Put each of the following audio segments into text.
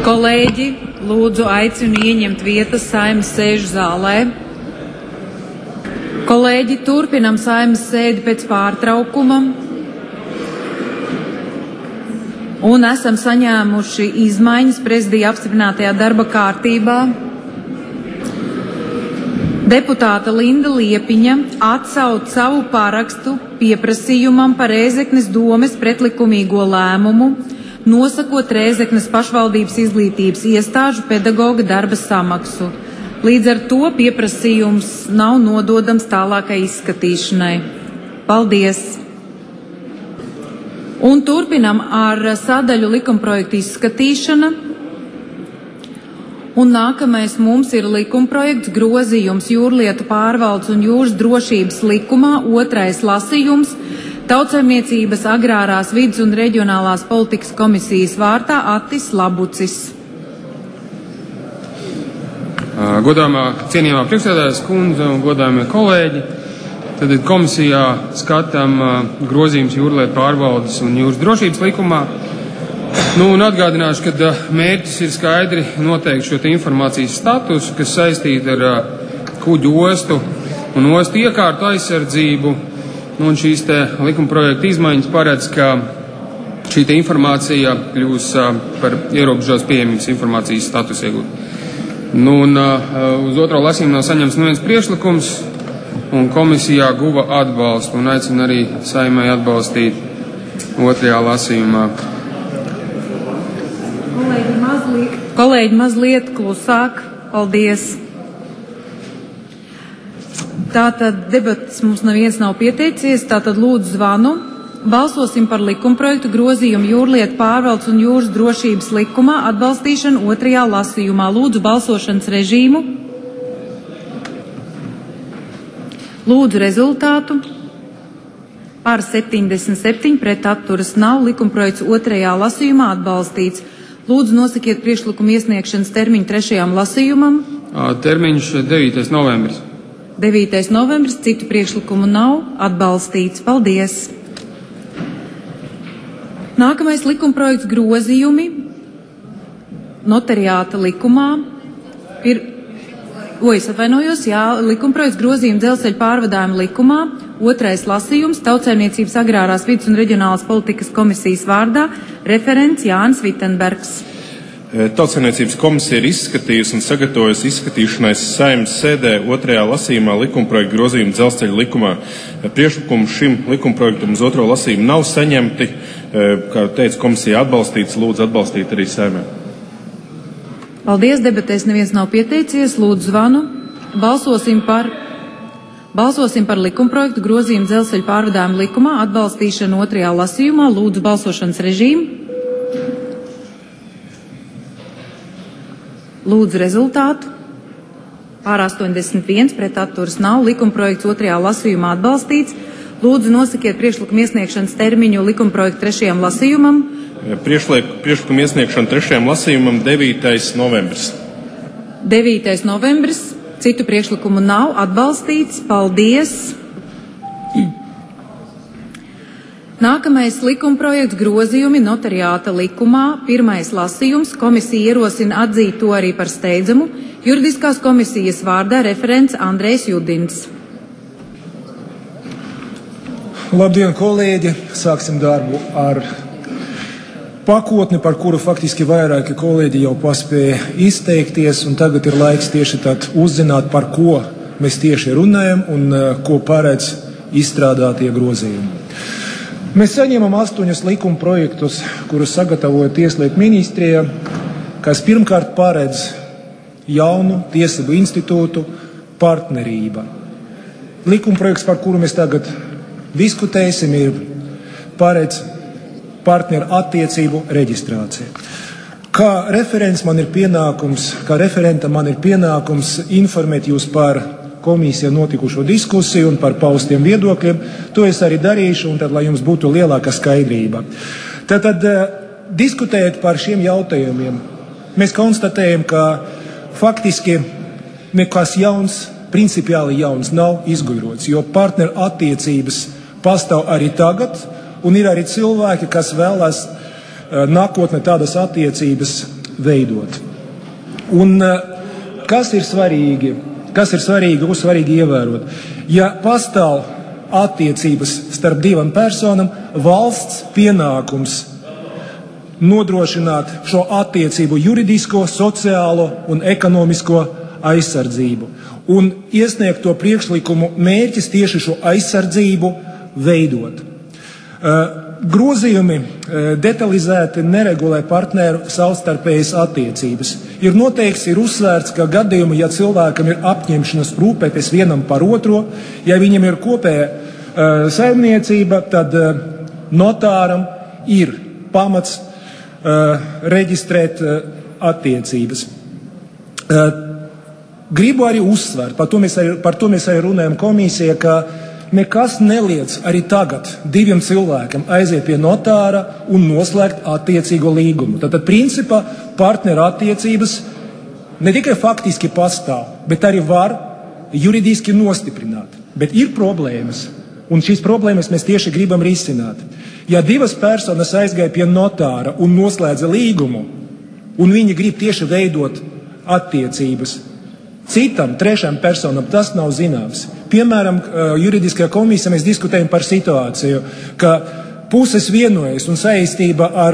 Kolēģi, lūdzu aicinu ieņemt vietas Saeimas sēžu zālē. Kolēģi, turpinam Saeimas sēdi pēc pārtraukuma. Un esam saņēmuši izmaiņas prezidija apstiprinātajā darba kārtībā. Deputāta Linda Liepiņa atsauc savu parakstu pieprasījumam par Rēzeknes domes pretlikumīgo lēmumu, nosakot Rēzeknes pašvaldības izglītības iestāžu pedagoga darba samaksu. Līdz ar to pieprasījums nav nododams tālākai izskatīšanai. Paldies! Un turpinam ar sadaļu likumprojektu izskatīšana. Un nākamais mums ir likumprojekts grozījums Jūrlietu pārvaldes un jūras drošības likumā, 2. lasījums, Tautsaimniecības agrārās vides un reģionālās politikas komisijas vārtā Attis Labucis. Godāmā cienījamā priekšsēdētājas kundze un godāmie kolēģi, tad komisijā skatām grozījums Jūrlietu pārvaldes un jūras drošības likumā. Un atgādināšu, ka mērķis ir skaidri noteikt šo informācijas statusu, kas saistīta ar kuģu ostu un ostu iekārtu aizsardzību. Un šīs likumprojekta izmaiņas paredz, ka šī informācija kļūs par ierobežos pieejamības informācijas statusu iegūt. Uz otro lasījumu nav saņemts neviens priekšlikums, un komisijā guva atbalstu, un aicina arī Saeimai atbalstīt 2. lasījumā. Kolēģi, mazliet klusāk. Paldies! Tātad debatas mums neviens nav pieteicies, tātad lūdzu zvanu. Balsosim par likumprojektu grozījumu Jūrlietu pārvaldes un jūras drošības likumā atbalstīšanu 2. lasījumā. Lūdzu balsošanas režīmu. Lūdzu rezultātu. Par 77 pret atturas nav. Likumprojekts 2. lasījumā atbalstīts. Lūdzu nosakiet priekšlikumu iesniegšanas termiņu 3. lasījumam. Termiņš 9. novembris. 9. novembris, citu priekšlikumu nav, atbalstīts. Paldies! Nākamais likumprojekts grozījumi notariāta likumā ir, likumprojekts grozījumi dzelzceļa pārvadājuma likumā, 2. lasījums, Tautsaimniecības agrārās vides un reģionālās politikas komisijas vārdā, referents Jānis Vitenbergs. Tautsaimniecības komisija ir izskatījusi un sagatavojusi izskatīšanai Saeimas sēdē 2. lasījumā likumprojektu grozījumu dzelzceļa likumā. Priekšlikumu šim likumprojektam uz 2. lasījumu nav saņemti. Kā teica, komisija atbalstīts, lūdzu atbalstīt arī Saeimai. Paldies, debatēs neviens nav pieteicies, lūdzu zvanu. Balsosim par likumprojektu grozījumu dzelzceļa pārvadājuma likumā atbalstīšanu 2. lasījumā. Lūdzu balsošanas režīmu. Lūdzu rezultātu. Pār 81 pret atturas nav. Likumprojekts 2. lasījumā atbalstīts. Lūdzu nosakiet priekšlikumu iesniegšanas termiņu likumprojektu 3. lasījumam. Priekšlikumu iesniegšana 3. lasījumam 9. novembris. 9. novembris. Citu priekšlikumu nav, atbalstīts. Paldies! Nākamais likumprojekts grozījumi notariāta likumā, 1. lasījums, komisija ierosina atzīt to arī par steidzamu, juridiskās komisijas vārdā referents Andrejs Judins. Labdien, kolēģi! Sāksim darbu ar pakotni, par kuru faktiski vairāki kolēģi jau paspēja izteikties, un tagad ir laiks tieši tad uzzināt, par ko mēs tieši runājam un ko paredz izstrādātie grozījumi. Mēs saņemam 8 likuma projektus, kurus sagatavoja Tieslietu ministrija, kas pirmkārt paredz jaunu tiesību institūtu partnerība. Likuma projekts, par kuru mēs tagad diskutēsim, ir paredz partneru attiecību reģistrāciju. Kā referentam man ir pienākums informēt jūs par komisijā notikušo diskusiju un par paustiem viedokļiem. To es arī darīšu, un tad, lai jums būtu lielāka skaidrība. Tad diskutējot par šiem jautājumiem, mēs konstatējam, ka faktiski nekas jauns, principiāli jauns nav izgudrots, jo partneru attiecības pastāv arī tagad, un ir arī cilvēki, kas vēlas nākotnē tādas attiecības veidot. Un kas ir svarīgi ievērot? Ja pastāv attiecības starp divām personām, valsts pienākums nodrošināt šo attiecību juridisko, sociālo un ekonomisko aizsardzību. Un iesniegto priekšlikumu mērķis tieši šo aizsardzību veidot. Grozījumi detalizēti neregulē partneru savstarpējas attiecības. Ir noteikts, ir uzsvērts, ka gadījumi, ja cilvēkam ir apņemšanās rūpēties vienam par otro, ja viņam ir kopēja saimniecība, tad notāram ir pamats reģistrēt attiecības. Gribu arī uzsvērt, par to mēs arī runājam komisijā, ka nekas neliedz arī tagad diviem cilvēkiem aiziet pie notāra un noslēgt attiecīgo līgumu. Tātad, principā, partneru attiecības ne tikai faktiski pastāv, bet arī var juridiski nostiprināt. Bet ir problēmas, un šīs problēmas mēs tieši gribam risināt. Ja divas personas aizgāja pie notāra un noslēdza līgumu, un viņi grib tieši veidot attiecības, citam, trešām personam tas nav zināms. Piemēram, juridiskajā komisijā mēs diskutējam par situāciju, ka puses vienojas un saistība ar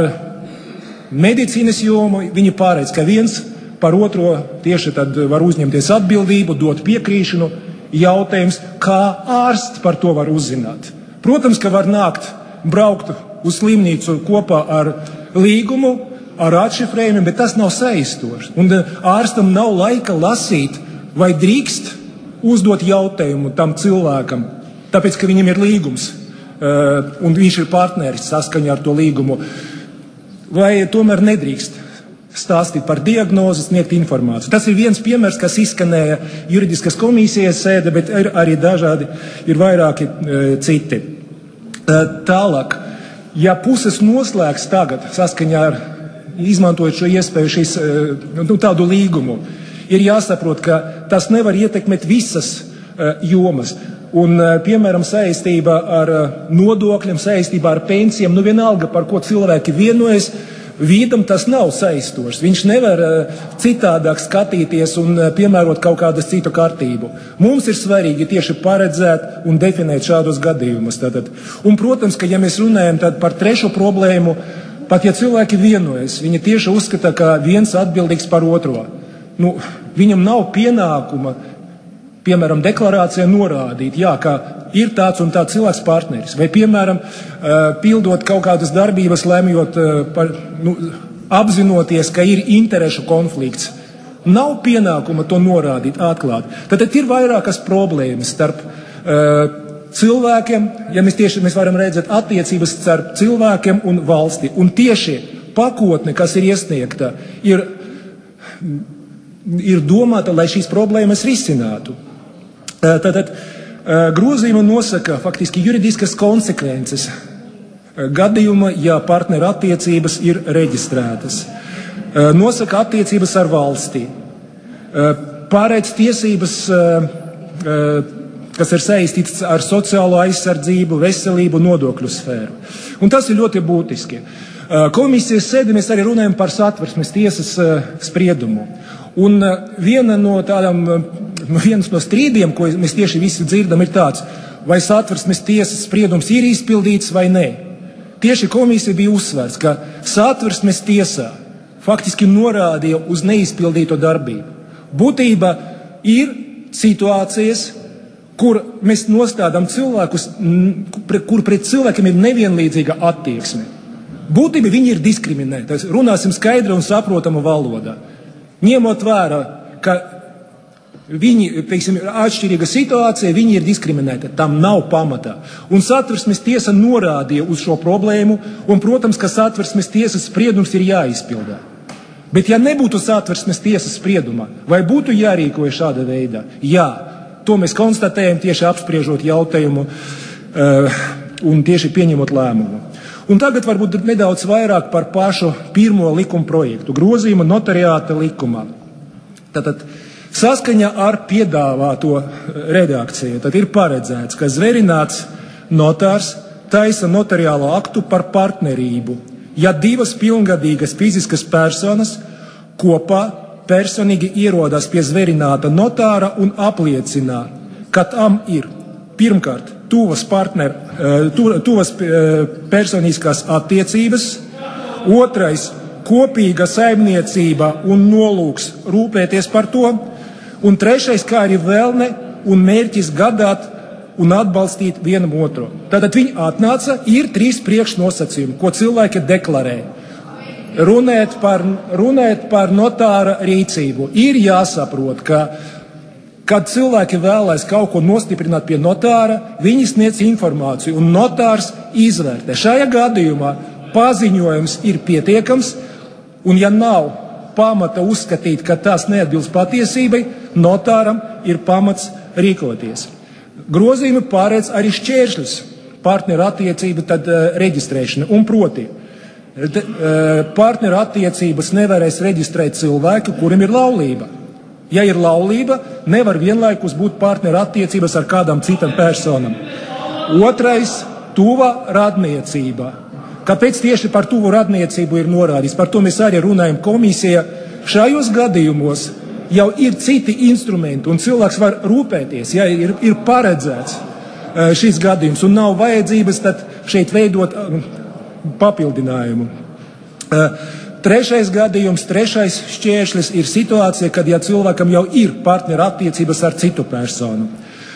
medicīnas jomu, viņi pārēdz, ka viens par otro tieši tad var uzņemties atbildību, dot piekrīšanu. Jautājums, kā ārsts par to var uzzināt? Protams, ka var braukt uz slimnīcu kopā ar līgumu, ar atšifrējumiem, bet tas nav saistošs. Un ārstam nav laika lasīt, vai drīkst uzdot jautājumu tam cilvēkam, tāpēc, ka viņam ir līgums, un viņš ir partneris saskaņā ar to līgumu. Vai tomēr nedrīkst stāstīt par diagnozi, sniegt informāciju. Tas ir viens piemērs, kas izskanēja juridiskas komisijas sēde, bet ir arī dažādi, ir vairāki citi. Tālāk, ja puses noslēgs tagad saskaņā ar izmantojot šo iespēju tādu līgumu, ir jāsaprot, ka tas nevar ietekmēt visas jomas. Un, piemēram, saistībā ar nodokļiem, saistībā ar pensijām, vienalga, par ko cilvēki vienojas, vīdam tas nav saistošs. Viņš nevar citādāk skatīties un piemērot kaut kādas citu kārtību. Mums ir svarīgi tieši paredzēt un definēt šādus gadījumus. Tātad. Un, protams, ka ja mēs runājam par trešo problēmu, pat ja cilvēki vienojas, viņi tieši uzskata, ka viens atbildīgs par otro. Viņam nav pienākuma, piemēram, deklarācijā norādīt, ka ir tāds un tāds cilvēks partneris. Vai, piemēram, pildot kaut kādas darbības, lemjot, apzinoties, ka ir interešu konflikts. Nav pienākuma to norādīt atklāt. Tad ir vairākas problēmas starp cilvēkiem, ja mēs varam redzēt attiecības starp cilvēkiem un valsti. Un tieši pakotne, kas ir iesniegta, ir domāta, lai šīs problēmas risinātu. Tātad grozījuma nosaka faktiski juridiskas konsekvences gadījuma, ja partneru attiecības ir reģistrētas. Nosaka attiecības ar valstī. Pārēdz tiesības, kas ir saistītas ar sociālo aizsardzību, veselību, nodokļu sfēru. Un tas ir ļoti būtiski. Komisijas sēdē mēs arī runājam par Satversmes tiesas spriedumu. Un viens no strīdiem, ko mēs tieši visi dzirdam, ir tāds, vai Satversmes tiesas spriedums ir izpildīts vai nē. Tieši komisija bija uzsvērts, ka Satversmes tiesā faktiski norādīja uz neizpildīto darbību. Būtība ir situācijas, kur mēs nostādām cilvēkus, kur pret cilvēkiem ir nevienlīdzīga attieksme. Būtība viņi ir diskriminēti. Runāsim skaidra un saprotama valodā. Ņemot vērā, ka viņi, ir atšķirīga situācija, viņi ir diskriminēti. Tam nav pamatā. Un Satversmes tiesa norādīja uz šo problēmu, un, protams, ka Satversmes tiesas spriedums ir jāizpildā. Bet ja nebūtu Satversmes tiesas sprieduma, vai būtu jārīkojas šāda veidā? Jā, to mēs konstatējam tieši apspriežot jautājumu un tieši pieņemot lēmumu. Un tagad varbūt nedaudz vairāk par pašu pirmo likuma projektu, grozījumu notariāta likumā. Tātad saskaņā ar piedāvāto redakciju tad ir paredzēts, ka zverināts notārs taisa notariālo aktu par partnerību, ja divas pilngadīgas fiziskas personas kopā personīgi ierodas pie zverināta notāra un apliecina, ka tam ir pirmkārt tuvas personiskās attiecības, otrais kopīga saimniecība un nolūks rūpēties par to, un trešais, kā arī vēlme un mērķis gādāt un atbalstīt vienam otru. Tātad viņi atnāca, ir 3 priekšnosacījumi, ko cilvēki deklarē. Runēt par notāra rīcību. Ir jāsaprot, ka, kad cilvēki vēlēs kaut ko nostiprināt pie notāra, viņi sniedz informāciju, un notārs izvērtē. Šajā gadījumā paziņojums ir pietiekams, un ja nav pamata uzskatīt, ka tas neatbilst patiesībai, notāram ir pamats rīkoties. Grozījumi pārēdz arī šķēršļus partneru attiecību reģistrēšana, un proti partneru attiecības nevarēs reģistrēt cilvēku, kurim ir laulība. Ja ir laulība, nevar vienlaikus būt partneru attiecības ar kādam citam personam. Otrais – tuva radniecība. Kāpēc tieši par tuvu radniecību ir norādīts? Par to mēs arī runājam komisijā. Šajos gadījumos jau ir citi instrumenti, un cilvēks var rūpēties, ja ir paredzēts šis gadījums, un nav vajadzības tad šeit veidot papildinājumu. Trešais gadījums, trešais šķēršļis ir situācija, kad ja cilvēkam jau ir partneru attiecības ar citu personu.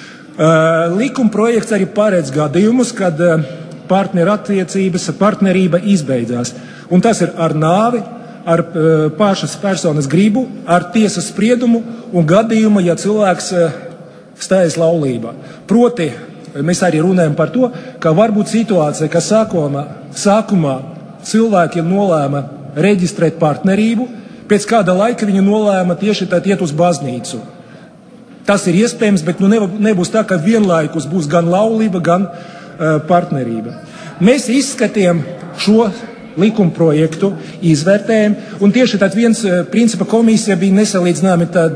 Likuma projekts arī paredz gadījumus, kad partneru attiecības, partnerība izbeidzās. Un tas ir ar nāvi, ar pašas personas gribu, ar tiesas spriedumu un gadījumu, ja cilvēks stājas laulībā. Proti, mēs arī runājam par to, ka var būt situācija, ka sākumā cilvēki nolēma reģistrēt partnerību, pēc kāda laika viņi nolēma tieši tad iet uz baznīcu. Tas ir iespējams, bet nebūs tā, ka vienlaikus būs gan laulība, gan partnerība. Mēs izskatījām šo likuma projektu, izvērtējam, un tieši tad viens principa komisija bija nesalīdzināmi tad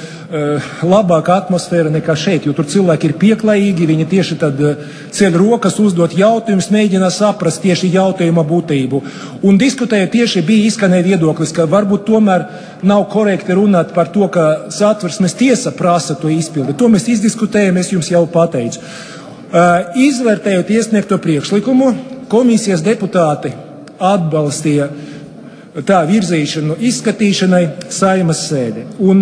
labāka atmosfēra nekā šeit, jo tur cilvēki ir pieklājīgi, viņi tieši tad ceļ rokas, uzdot jautājumus, mēģina saprast tieši jautājuma būtību. Un diskutējot tieši bija izskanēja viedoklis, ka varbūt tomēr nav korekti runāt par to, ka Satversmes tiesa prasa to izpildi. To mēs izdiskutējam, es jums jau pateicu. Izvērtējot iesniegto priekšlikumu, komisijas deputāti atbalstīja tā virzīšanu izskatīšanai Saeimas sēdē. Un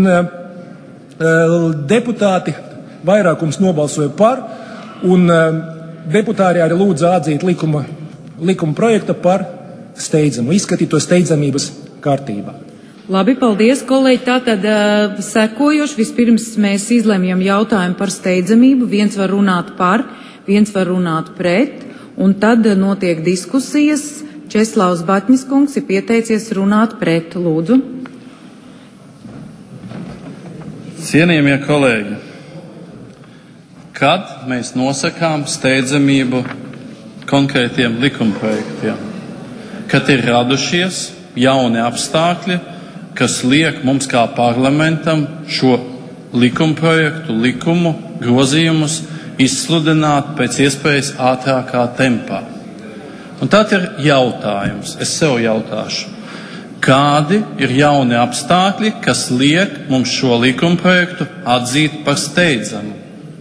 deputāti vairākums nobalsoja par, un deputāti arī lūdza atzīt likuma projekta par steidzamu, izskatīt to steidzamības kārtībā. Labi, paldies, kolēģi. Tātad sekojoši vispirms mēs izlemjam jautājumu par steidzamību. Viens var runāt par, viens var runāt pret, un tad notiek diskusijas. Česlavs Batņis kungs ir pieteicies runāt pret. Lūdzu. Cienījamie kolēģi, kad mēs nosakām steidzamību konkrētiem likumprojektiem? Kad ir radušies jauni apstākļi, kas liek mums kā parlamentam šo likumprojektu, likumu, grozījumus izsludināt pēc iespējas ātrākā tempā. Un tad ir jautājums, es sev jautāšu, kādi ir jauni apstākļi, kas liek mums šo likumprojektu atzīt par steidzamu?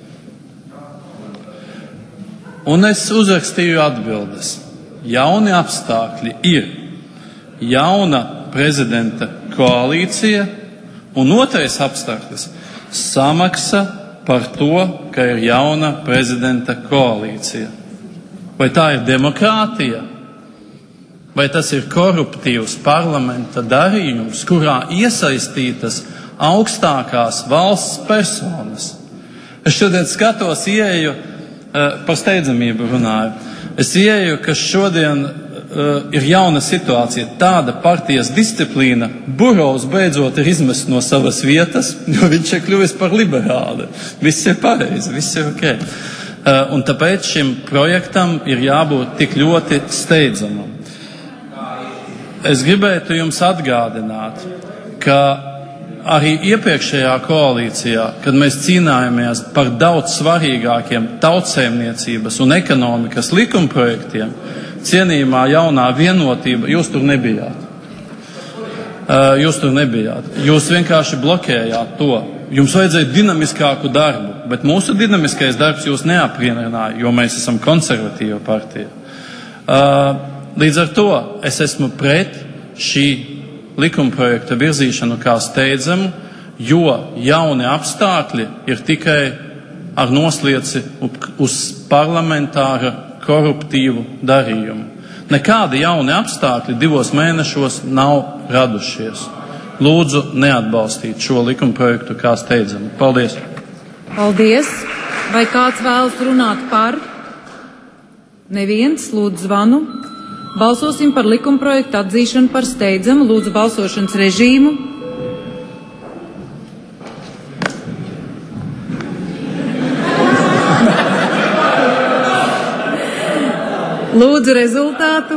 Un es uzrakstīju atbildes. Jauni apstākļi ir jauna prezidenta koalīcija, un otrais apstākļis – samaksa par to, ka ir jauna prezidenta koalīcija. Vai tā ir demokrātija? Vai tas ir koruptīvs parlamenta darījums, kurā iesaistītas augstākās valsts personas? Es šodien skatos, ieeju, par steidzamību runāju. Es ieeju, ka šodien ir jauna situācija, tāda partijas disciplīna. Burovs beidzot ir izmests no savas vietas, jo viņš ir kļuvis par liberāli. Viss ir pareizi, viss ir ok. Un tāpēc šim projektam ir jābūt tik ļoti steidzamam. Es gribētu jums atgādināt, ka arī iepriekšējā koalīcijā, kad mēs cīnājāmies par daudz svarīgākiem tautsaimniecības un ekonomikas likumprojektiem, cienījumā jaunā vienotība, jūs tur nebijāt. Jūs tur nebijāt. Jūs vienkārši blokējāt to. Jums vajadzēja dinamiskāku darbu, bet mūsu dinamiskais darbs jūs neapvienināja, jo mēs esam konservatīva partija. Līdz ar to es esmu pret šī likumprojekta virzīšanu kā steidzamu, jo jauni apstākļi ir tikai ar noslieci uz parlamentāra koruptīvu darījumu. Nekādi jauni apstākļi 2 mēnešos nav radušies. Lūdzu, neatbalstīt šo likumprojektu kā steidzamu. Paldies! Paldies! Vai kāds vēlas runāt par? Neviens, lūdzu zvanu. Balsosim par likumprojektu atzīšanu par steidzamu. Lūdzu balsošanas režīmu. Lūdzu rezultātu.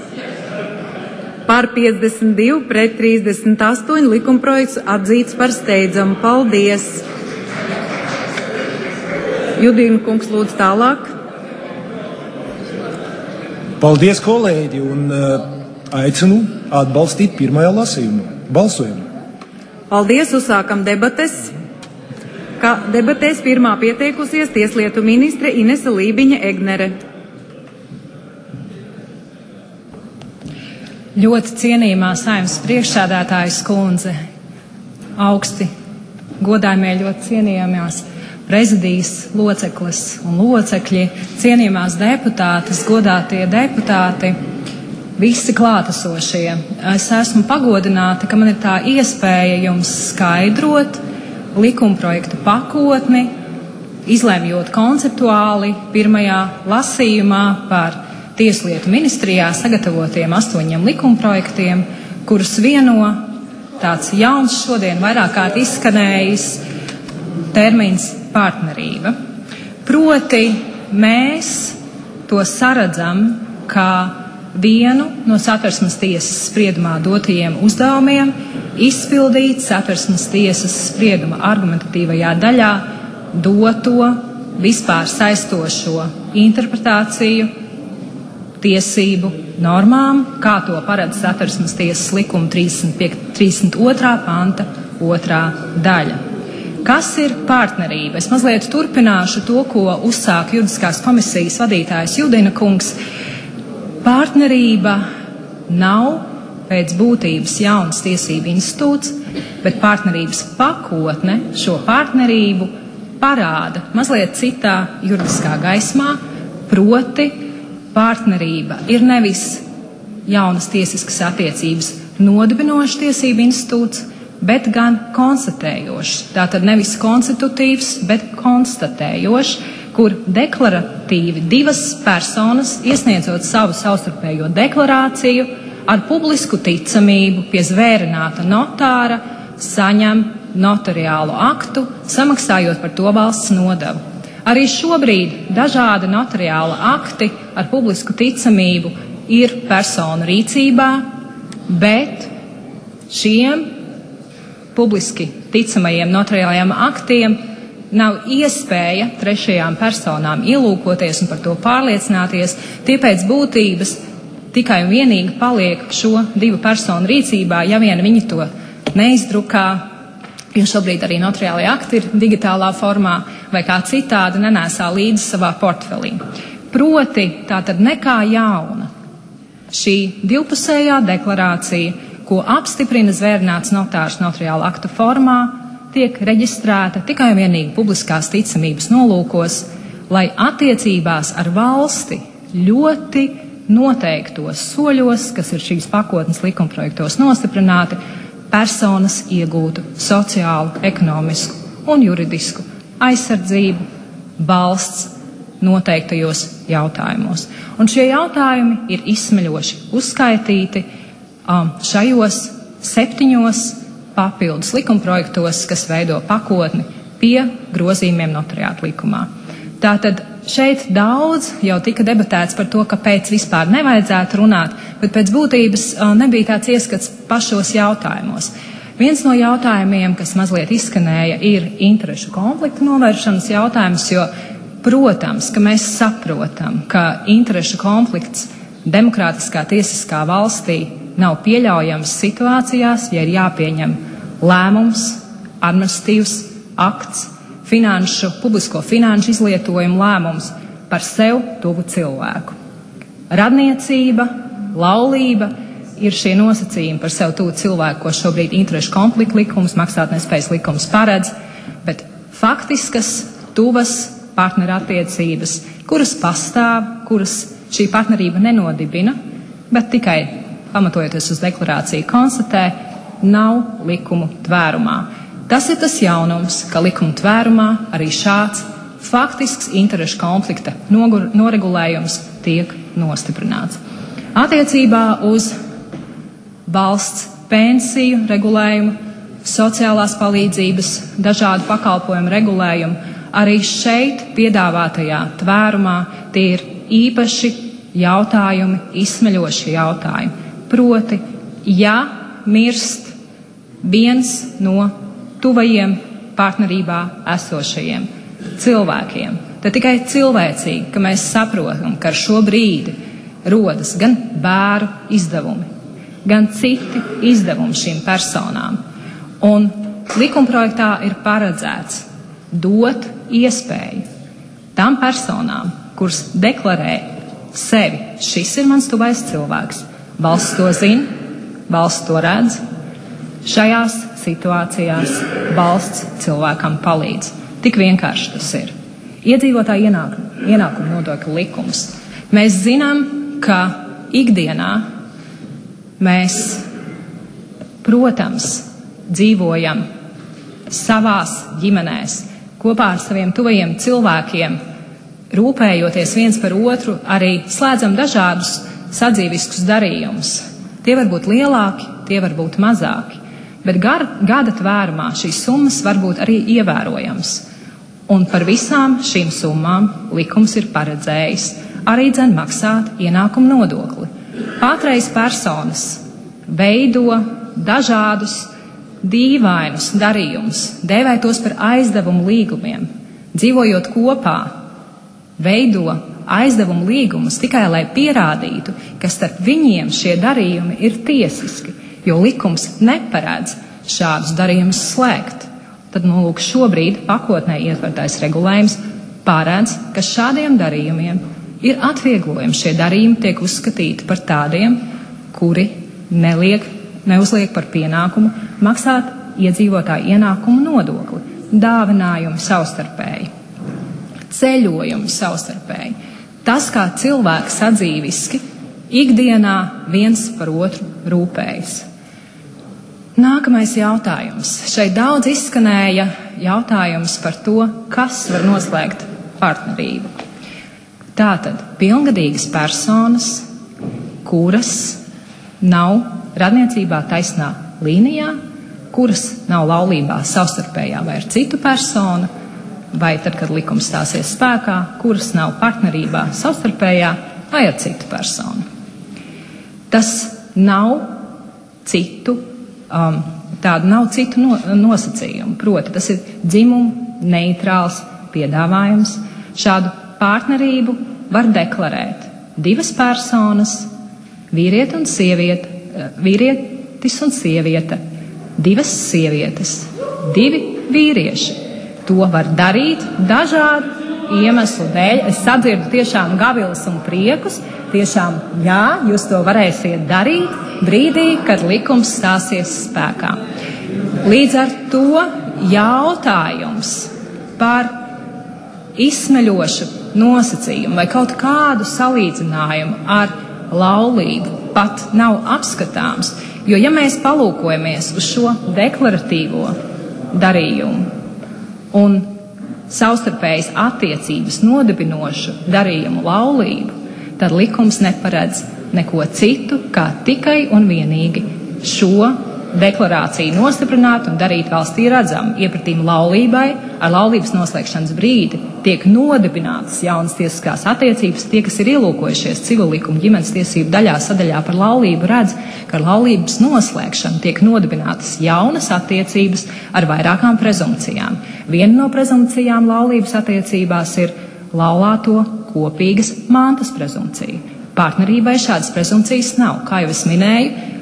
Par 52, pret 38, likumprojekts atzīts par steidzamu. Paldies! Judīna kungs, lūdzu tālāk. Paldies, kolēģi, un aicinu atbalstīt pirmajā lasījumā. Balsojam! Paldies, uzsākam debates. Debatēs pirmā pieteikusies tieslietu ministre Inese Lībiņa-Egnere. Ļoti cienījumā Saeimas priekšsēdētājas kundze, augsti godājumie, ļoti cienījamās prezidijas loceklis un locekļi, cienījumās deputātes, godātie deputāti, visi klātesošie. Es esmu pagodināta, ka man ir tā iespēja jums skaidrot likumprojektu pakotni, izlemjot konceptuāli pirmajā lasījumā par Tieslietu ministrijā sagatavotiem 8 likumprojektiem, kurus vieno tāds jauns šodien vairāk kārt izskanējis termins partnerība. Proti mēs to saredzam kā vienu no Satversmes tiesas spriedumā dotajiem uzdevumiem izpildīt Satversmes tiesas sprieduma argumentatīvajā daļā doto vispār saistošo interpretāciju tiesību normām, kā to paredz Satversmes tiesas likuma 32. panta 2. daļa. Kas ir partnerība? Es mazliet turpināšu to, ko uzsāka juridiskās komisijas vadītājs Judina kungs. Partnerība nav pēc būtības jauns tiesību institūts, bet partnerības pakotne šo partnerību parāda mazliet citā juridiskā gaismā, proti partnerība ir nevis jaunas tiesiskas attiecības nodibinošs tiesību institūts, bet gan konstatējošs. Tātad nevis konstitutīvs, bet konstatējošs, kur deklaratīvi 2 personas, iesniedzot savu savstarpējo deklarāciju, ar publisku ticamību pie zvērināta notāra saņem notariālu aktu, samaksājot par to valsts nodevu. Arī šobrīd dažādi notariāla akti ar publisku ticamību ir personu rīcībā, bet šiem publiski ticamajiem notariālajiem aktiem nav iespēja trešajām personām ielūkoties un par to pārliecināties. Tie pēc būtības tikai un vienīgi paliek šo 2 personu rīcībā, ja vien viņi to neizdrukā, jo šobrīd arī notariālajie akti ir digitālā formā vai kā citādi nenēsā līdzi savā portfelī. Proti, tā tad nekā jauna. Šī divpusējā deklarācija, ko apstiprina zvērināts notārs notariāla akta formā, tiek reģistrēta tikai un vienīgi publiskās ticamības nolūkos, lai attiecībās ar valsti ļoti noteiktos soļos, kas ir šīs pakotnes likumprojektos nostiprināti, personas iegūtu sociālu, ekonomisku un juridisku aizsardzību valsts noteiktajos jautājumos. Un šie jautājumi ir izsmeļoši uzskaitīti šajos 7 papildus likumprojektos, kas veido pakotni pie grozījumiem notariāta likumā. Tātad šeit daudz jau tika debatēts par to, kāpēc vispār nevajadzētu runāt, bet pēc būtības nebija tāds ieskats pašos jautājumos. Viens no jautājumiem, kas mazliet izskanēja, ir interešu konflikta novēršanas jautājums, jo, protams, ka mēs saprotam, ka interešu konflikts demokrātiskā tiesiskā valstī nav pieļaujams situācijās, ja ir jāpieņem lēmums, administratīvs akts, publisko finanšu izlietojumu lēmums par sev tuvu cilvēku. Radniecība, laulība ir šie nosacījumi par sev tuvu cilvēku, ko šobrīd interešu konflikta likums, maksātnespējas likums paredz, bet faktiskas, tuvas partnerattiecības, kuras pastāv, kuras šī partnerība nenodibina, bet tikai pamatojoties uz deklarāciju konstatē, nav likumu tvērumā. Tas ir tas jaunums, ka likuma tvērumā arī šāds faktisks interešu konflikta noregulējums tiek nostiprināts. Attiecībā uz valsts pensiju regulējumu, sociālās palīdzības, dažādu pakalpojumu regulējumu, arī šeit piedāvātajā tvērumā tie ir īpaši jautājumi, izsmeļoši jautājumi. Proti, ja mirst viens no tuvajiem partnerībā esošajiem cilvēkiem, tad tikai cilvēcīgi, ka mēs saprotam, ka ar šo brīdi rodas gan bēru izdevumi, gan citi izdevumi šīm personām. Un likumprojektā ir paredzēts dot iespēju tām personām, kuras deklarē sevi, šis ir mans tuvais cilvēks, valsts to zina, valsts to redz, šajās situācijās valsts cilvēkam palīdz. Tik vienkārši tas ir. Iedzīvotāju ienākumu nodokļu likums. Mēs zinām, ka ikdienā mēs, protams, dzīvojam savās ģimenēs, kopā ar saviem tuvajiem cilvēkiem, rūpējoties viens par otru, arī slēdzam dažādus sadzīviskus darījumus. Tie var būt lielāki, tie var būt mazāki. Bet gada tvērumā šīs summas var būt arī ievērojams. Un par visām šīm summām likums ir paredzējis arī maksāt ienākumu nodokli. Patreiz personas veido dažādus dīvainus darījumus, dēvē tos par aizdevumu līgumiem, dzīvojot kopā, veido aizdevumu līgumus tikai, lai pierādītu, ka starp viņiem šie darījumi ir tiesiski, jo likums neparedz šādus darījumus slēgt. Tad, lūk, šobrīd pakotnē ietvertais regulējums paredz, ka šādiem darījumiem ir atvieglojumi. Šie darījumi tiek uzskatīti par tādiem, kuri neuzliek par pienākumu maksāt iedzīvotāju ienākumu nodokli, dāvinājumi savstarpēji, ceļojumi savstarpēji. Tas, kā cilvēki sadzīviski ikdienā viens par otru rūpējas. Nākamais jautājums. Šeit daudz izskanēja jautājums par to, kas var noslēgt partnerību. Tātad pilngadīgas personas, kuras nav radniecībā taisnā līnijā, kuras nav laulībā savstarpējā vai ar citu personu, vai tad, kad likums stāsies spēkā, kuras nav partnerībā savstarpējā vai ar citu personu. Tas nav citu nosacījumu. Proti, tas ir dzimumu neitrāls piedāvājums. Šādu partnerību var deklarēt divas personas, vīrietis un sieviete, divas sievietes, divi vīrieši. To var darīt dažādu iemeslu dēļ. Es sadzirdu tiešām gavilas un priekus. Tiešām, jā, jūs to varēsiet darīt brīdī, kad likums stāsies spēkā. Līdz ar to jautājums par izsmeļošu nosacījumu vai kaut kādu salīdzinājumu ar laulību pat nav apskatāms, jo ja mēs palūkojamies uz šo deklaratīvo darījumu un savstarpējas attiecības nodibinošu darījumu laulību, tad likums neparedz neko citu, kā tikai un vienīgi šo deklarāciju nostiprināt un darīt valstī redzamu. Iepratīm laulībai ar laulības noslēgšanas brīdi tiek nodibinātas jaunas tiesiskās attiecības. Tie, kas ir ielūkojušies civillikuma ģimenes tiesību sadaļā par laulību, redz, ka ar laulības noslēgšanu tiek nodibinātas jaunas attiecības ar vairākām prezumcijām. Viena no prezumcijām laulības attiecībās ir laulāto kopīgas mantas prezumcija. Partnerībai šādas prezumcijas nav. Kā jau es minēju,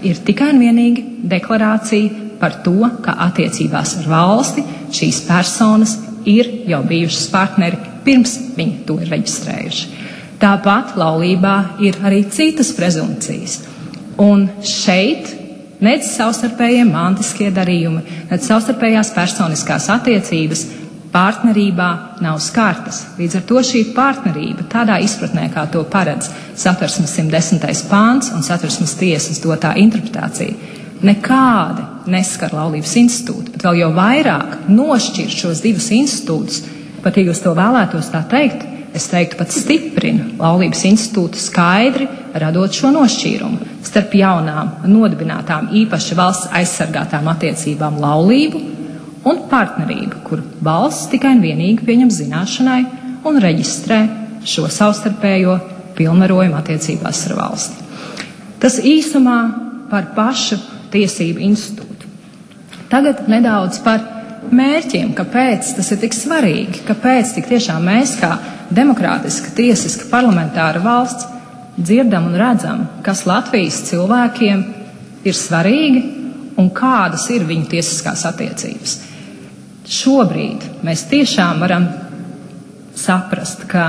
ir tikai un vienīgi deklarācija par to, ka attiecībās ar valsti šīs personas ir jau bijušas partneri pirms viņi to ir reģistrējuši. Tāpat laulībā ir arī citas prezumpcijas. Un šeit nec savstarpējie mantiskie darījumi, nec savstarpējās personiskās attiecības partnerībā nav skartas. Līdz ar to šī partnerība tādā izpratnē, kā to paredz Satversmes 110. pāns un Satversmes tiesas dotā interpretācija, nekādi neskar laulības institūtu, bet vēl jau vairāk nošķir šos divus institūtus, pat ja jūs to vēlētos tā teikt, es teiktu pat stiprina laulības institūtu skaidri radot šo nošķīrumu starp jaunām nodibinātām īpaši valsts aizsargātām attiecībām laulību un partnerību, kur valsts tikai un vienīgi pieņem zināšanai un reģistrē šo savstarpējo pilnvarojumu attiecībās ar valsti. Tas īsumā par pašu tiesību institūtu. Tagad nedaudz par mērķiem, kāpēc tas ir tik svarīgi, kāpēc tik tiešām mēs kā demokrātiska, tiesiska, parlamentāra valsts dzirdam un redzam, kas Latvijas cilvēkiem ir svarīgi un kādas ir viņu tiesiskās attiecības. Šobrīd mēs tiešām varam saprast, ka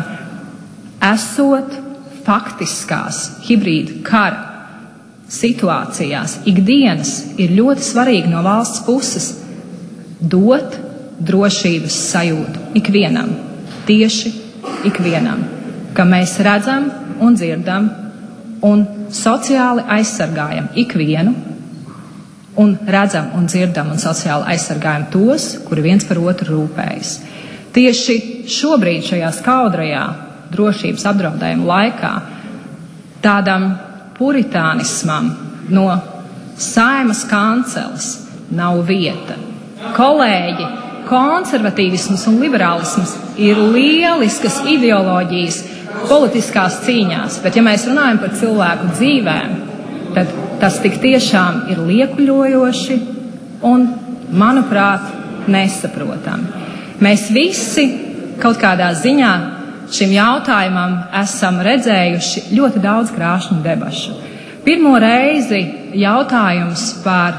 esot faktiskās hibrīda kara situācijās ikdienas ir ļoti svarīgi no valsts puses dot drošības sajūtu ikvienam, tieši ikvienam, ka mēs redzam un dzirdam un sociāli aizsargājam ikvienu un redzam un dzirdam un sociāli aizsargājam tos, kuri viens par otru rūpējas. Tieši šobrīd šajā skaudrajā drošības apdraudējuma laikā tādam puritānismam no Saeimas kanceles nav vieta. Kolēģi, konservatīvisms un liberālisms ir lieliskas ideoloģijas politiskās cīņās, bet ja mēs runājam par cilvēku dzīvēm, tad tas tik tiešām ir liekuļojoši un, manuprāt, nesaprotami. Mēs visi kaut kādā ziņā šim jautājumam esam redzējuši ļoti daudz krāšņu debašu. Pirmo reizi jautājums par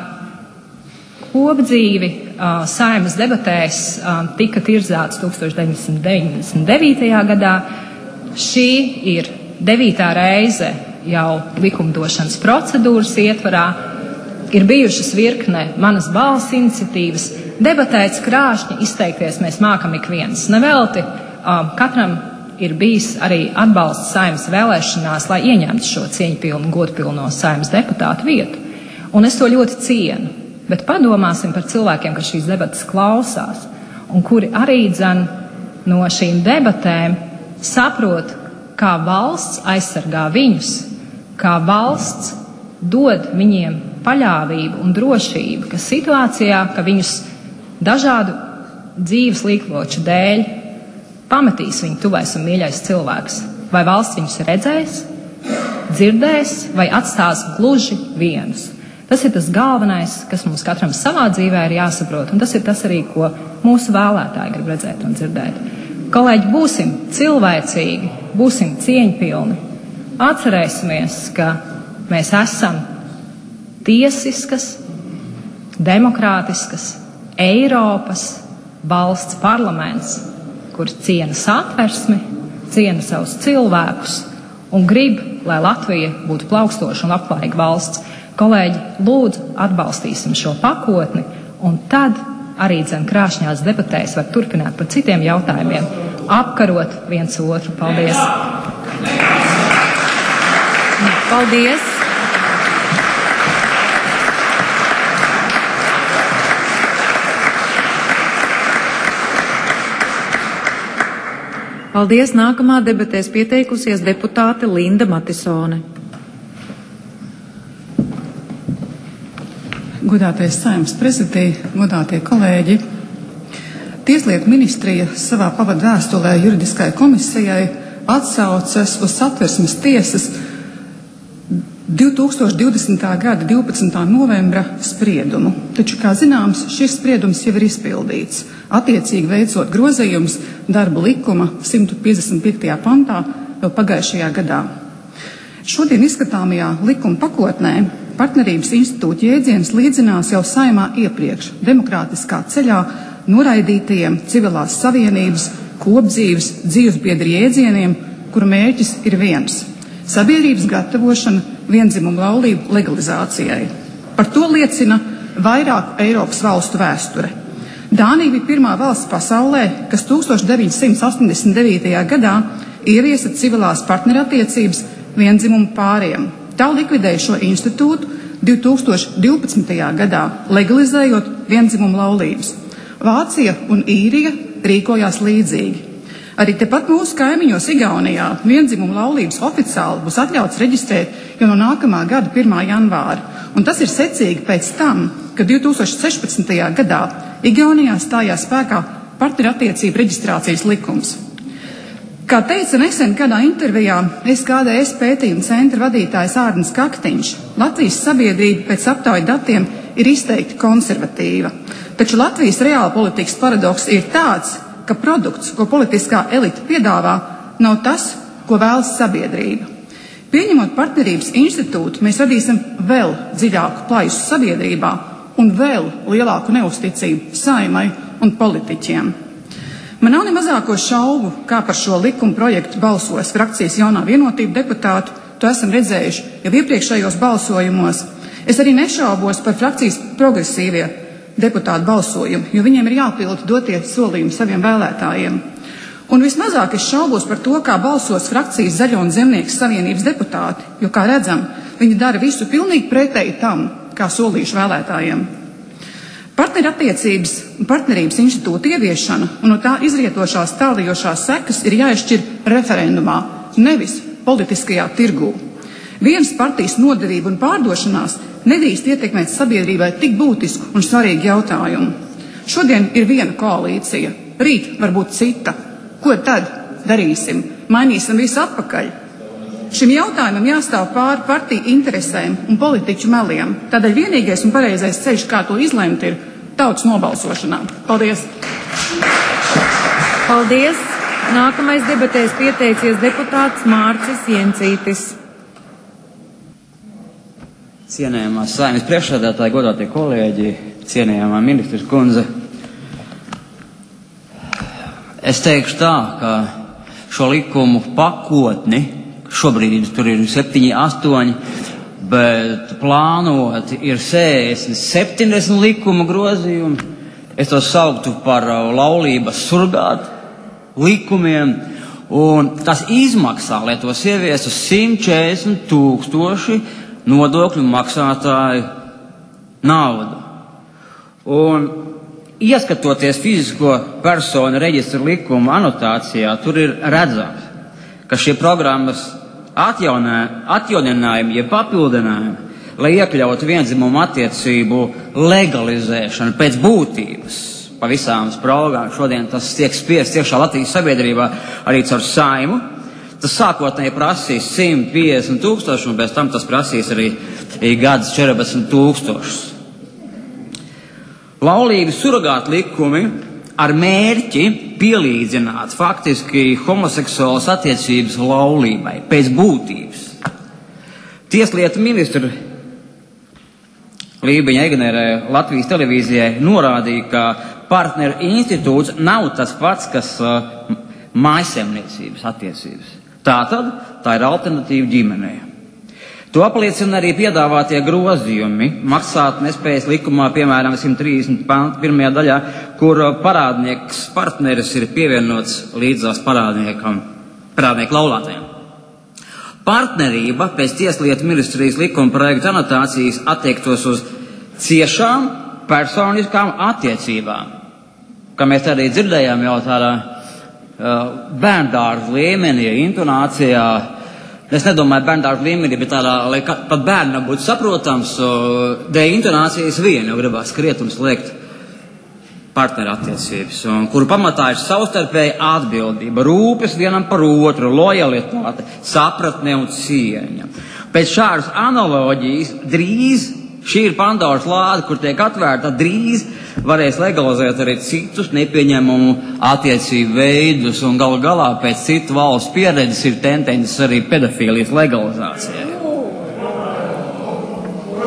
kopdzīvi Saeimas debatēs tika tirzāts 1999. gadā. Šī ir 9. reize jau likumdošanas procedūras ietvarā, ir bijušas virkne manas balss iniciatīvas, debatēts krāšņi, izteikties mēs mākam ik viens. Nevelti katram ir bijis arī atbalsts Saeimas vēlēšanās, lai ieņemtu šo cieņpilnu, godpilno Saeimas deputātu vietu. Un es to ļoti cienu, bet padomāsim par cilvēkiem, kas šīs debatas klausās, un kuri arī dzen no šīm debatēm saprot, kā valsts aizsargā viņus, kā valsts dod viņiem paļāvību un drošību, ka situācijā, ka viņus dažādu dzīves līkloču dēļ pametīs viņu tuvais un mīļais cilvēks, vai valsts viņus redzēs, dzirdēs vai atstās gluži vienus. Tas ir tas galvenais, kas mums katram savā dzīvē ir jāsaprot, un tas ir tas arī, ko mūsu vēlētāji grib redzēt un dzirdēt. Kolēģi, būsim cilvēcīgi, būsim cieņpilni. Atcerēsimies, ka mēs esam tiesiskas, demokrātiskas, Eiropas valsts parlaments, kur ciena Satversmi, ciena savus cilvēkus un grib, lai Latvija būtu plaukstoša un labklājīga valsts. Kolēģi, lūdzu, atbalstīsim šo pakotni, un tad arī krāšņās debatēs var turpināt par citiem jautājumiem, apkarot viens otru. Paldies! Paldies! Paldies! Nākamā debatēs pieteikusies deputāte Linda Matisone. Godātais Saeimas prezidija, godātie kolēģi, Tieslietu ministrija savā pavadu vēstulē juridiskai komisijai atsaucas uz Satversmes tiesas 2020. gada 12. novembra spriedumu. Taču, kā zināms, šis spriedums jau ir izpildīts, attiecīgi veicot grozījumus darba likuma 155. pantā vēl pagājušajā gadā. Šodien izskatāmajā likuma pakotnē partnerības institūta jēdziens līdzinās jau Saeimā iepriekš demokrātiskā ceļā noraidītajiem civilās savienības, kopdzīves, dzīvesbiedri jēdzieniem, kuru mērķis ir viens – sabiedrības gatavošana viendzimumu laulību legalizācijai. Par to liecina vairāku Eiropas valstu vēsture. Dānija bija pirmā valsts pasaulē, kas 1989. gadā ieviesa civilās partnerattiecības viendzimumu pāriem. Tā likvidēja šo institūtu 2012. gadā, legalizējot viendzimumu laulības. Vācija un Īrija rīkojās līdzīgi. Arī tepat mūsu kaimiņos Igaunijā viendzimumu laulības oficiāli būs atļauts reģistrēt jau no nākamā gada 1. janvāra. Un tas ir secīgi pēc tam, ka 2016. gadā Igaunijā stājās spēkā partnerattiecību reģistrācijas likums. Kā teica nesen kādā intervijā SKDS pētījuma centra vadītājs Ārnis Kaktiņš, Latvijas sabiedrība pēc aptauju datiem ir izteikti konservatīva. Taču Latvijas reāla politikas paradoks ir tāds, ka produkts, ko politiskā elite piedāvā, nav tas, ko vēlas sabiedrība. Pieņemot partnerības institūtu, mēs radīsim vēl dziļāku plaisu sabiedrībā un vēl lielāku neusticību Saeimai un politiķiem. Man nav ne mazāko šaubu, kā par šo likuma projektu balsos frakcijas Jaunā vienotība deputātu, to esam redzējuši jau iepriekšējos balsojumos. Es arī nešaubos par frakcijas progresīvie deputātu balsojumu, jo viņiem ir jāpilda dotie solījumi saviem vēlētājiem. Un vismazāk es šaubos par to, kā balsos frakcijas Zaļo un Zemnieku savienības deputāti, jo, kā redzam, viņi dara visu pilnīgi pretēji tam, kā solījuši vēlētājiem. Partnerattiecības un partnerības institūta ieviešana un no tā izrietošās tālījošās sekas ir jāizšķir referendumā, nevis politiskajā tirgū. Vienas partijas nodevība un pārdošanās nedrīkst ietekmēt sabiedrībai tik būtisku un svarīgu jautājumu. Šodien ir viena koalīcija, rīt varbūt cita. Ko tad darīsim? Mainīsim visu atpakaļ. Šim jautājumam jāstāv pāri partiju interesēm un politiķu meliem. Tādēļ vienīgais un pareizais ceļš, kā to izlemt, ir tautas nobalsošanā. Paldies! Paldies! Nākamais debatēs pieteicies deputāts Mārcis Jencītis. Cienējamā Saeimas priekšsēdētāji, godātie kolēģi, cienējamā ministres kundze. Es teikšu tā, ka šo likumu pakotni, šobrīd tur ir 7, 8, bet plānoti ir 60, 70 likuma grozījumi. Es to sauktu par laulības surgātu likumiem, un tas izmaksā, lai tos ieviestu 140 000 nodokļu maksātāju naudu. Un ieskatoties fizisko personu reģistra likuma anotācijā, tur ir redzams, ka šie programmas atjauninājumi, ja papildinājumi, lai iekļautu viendzimumu attiecību legalizēšanu pēc būtības pa visām spraugām, šodien tas tiek spiests iekšā Latvijas sabiedrībā arī caur Saeimu. Tas sākotnēji prasīs 150 000, un pēc tam tas prasīs arī gads 14 000. Laulības surogātu likumi ar mērķi pielīdzināt faktiski homoseksuālas attiecības laulībai pēc būtības. Tieslietu ministra Lībiņa Egnere Latvijas televīzijai norādīja, ka partneru institūts nav tas pats, kas mājsaimniecības attiecības. Tātad tā ir alternatīva ģimenei. To apliecina arī piedāvātie grozījumi maksātnespējas likumā, piemēram, 130 pantu 1. daļā, kur parādnieks partneris ir pievienots līdzās parādnieku laulātajam. Partnerība pēc Tieslietu ministrijas likuma projekta anotācijas attiektos uz ciešām personiskām attiecībām, kā mēs arī dzirdējām jau tādā bērndārza līmenī, intonācijā. Es nedomāju bērndārza līmenī, bet tādā, lai pat bērnam būtu saprotams, dēļ intonācijas viena, jau gribās skriet un slēgt partnerattiecības, un kuru pamatā ir savstarpēja atbildība, rūpes vienam par otru, lojalitāte, sapratne un cieņa. Pēc šādas analoģijas drīz šī ir Pandoras lāde, kur tiek atvērta, drīz varēs legalizēt arī citus nepieņemumu attiecību veidus, un galu galā pēc citu valstu pieredzes ir tendences arī pedofīlijas legalizācijai.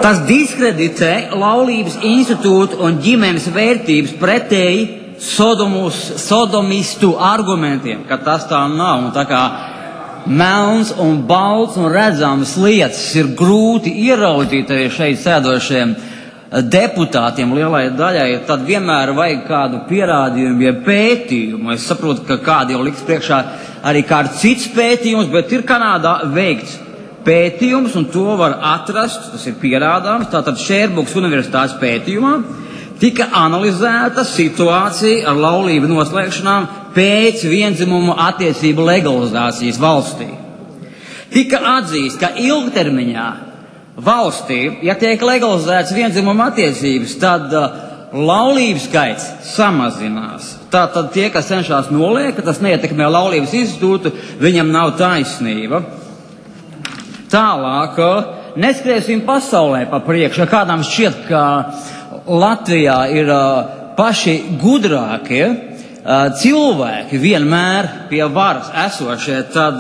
Tas diskreditē laulības institūtu un ģimenes vērtības pretēji sodomistu argumentiem, ka tas tā nav. Un tā kā melns un balts un redzams lietas ir grūti ieraudzīt arī šeit sēdošiem deputātiem lielai daļai, tad vienmēr vajag kādu pierādījumu, ja pētījumu. Es saprotu, ka kādi jau liks priekšā arī kāds cits pētījums, bet ir Kanādā veikts pētījums, un to var atrast, tas ir pierādāms. Tātad Šērbukas universitātes pētījumā tika analizēta situācija ar laulību noslēgšanām pēc viendzimumu attiecību legalizācijas valstī. Tika atzīst, ka ilgtermiņā valstī, ja tiek legalizēts viendzimuma attiecības, tad laulību skaits samazinās. Tātad tie, kas cenšas noliekt, ka tas neietekmē laulības institūtu, viņam nav taisnība. Tālāk, neskriesim pasaulē pa priekšu. Ja kādam šķiet, ka Latvijā ir paši gudrākie cilvēki vienmēr pie varas esošie, tad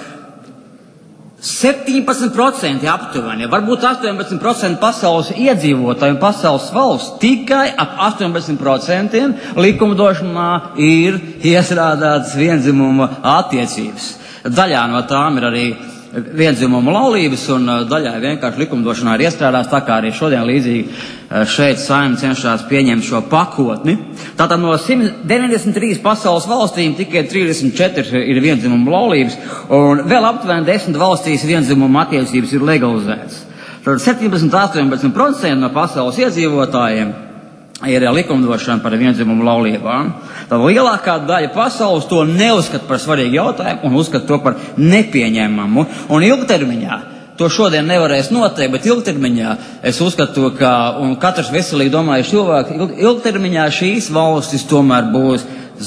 17% aptuveni, varbūt 18% pasaules iedzīvotāju un pasaules valsts, tikai ap 18% likumdošanā ir iestrādātas vienzimuma attiecības. Daļā no tām ir arī vienzimuma laulības, un daļai vienkārši likumdošanā ir iestrādāts, tā kā arī šodien līdzīgi šeit Saeima cenšas pieņemt šo pakotni. Tātad no 193 pasaules valstīm tikai 34 ir vienzimuma laulības, un vēl aptuveni 10 valstīs vienzimuma attiecības ir legalizētas. Tad 17–18% no pasaules iedzīvotājiem ir likumdošana par viendzimumu laulībām. Tad lielākā daļa pasaules to neuzskata par svarīgu jautājumu un uzskata to par nepieņemamu. Un ilgtermiņā, to šodien nevarēs noteikt, bet ilgtermiņā es uzskatu, ka, un katrs veselīgi domājuši cilvēki, ilgtermiņā šīs valstis tomēr būs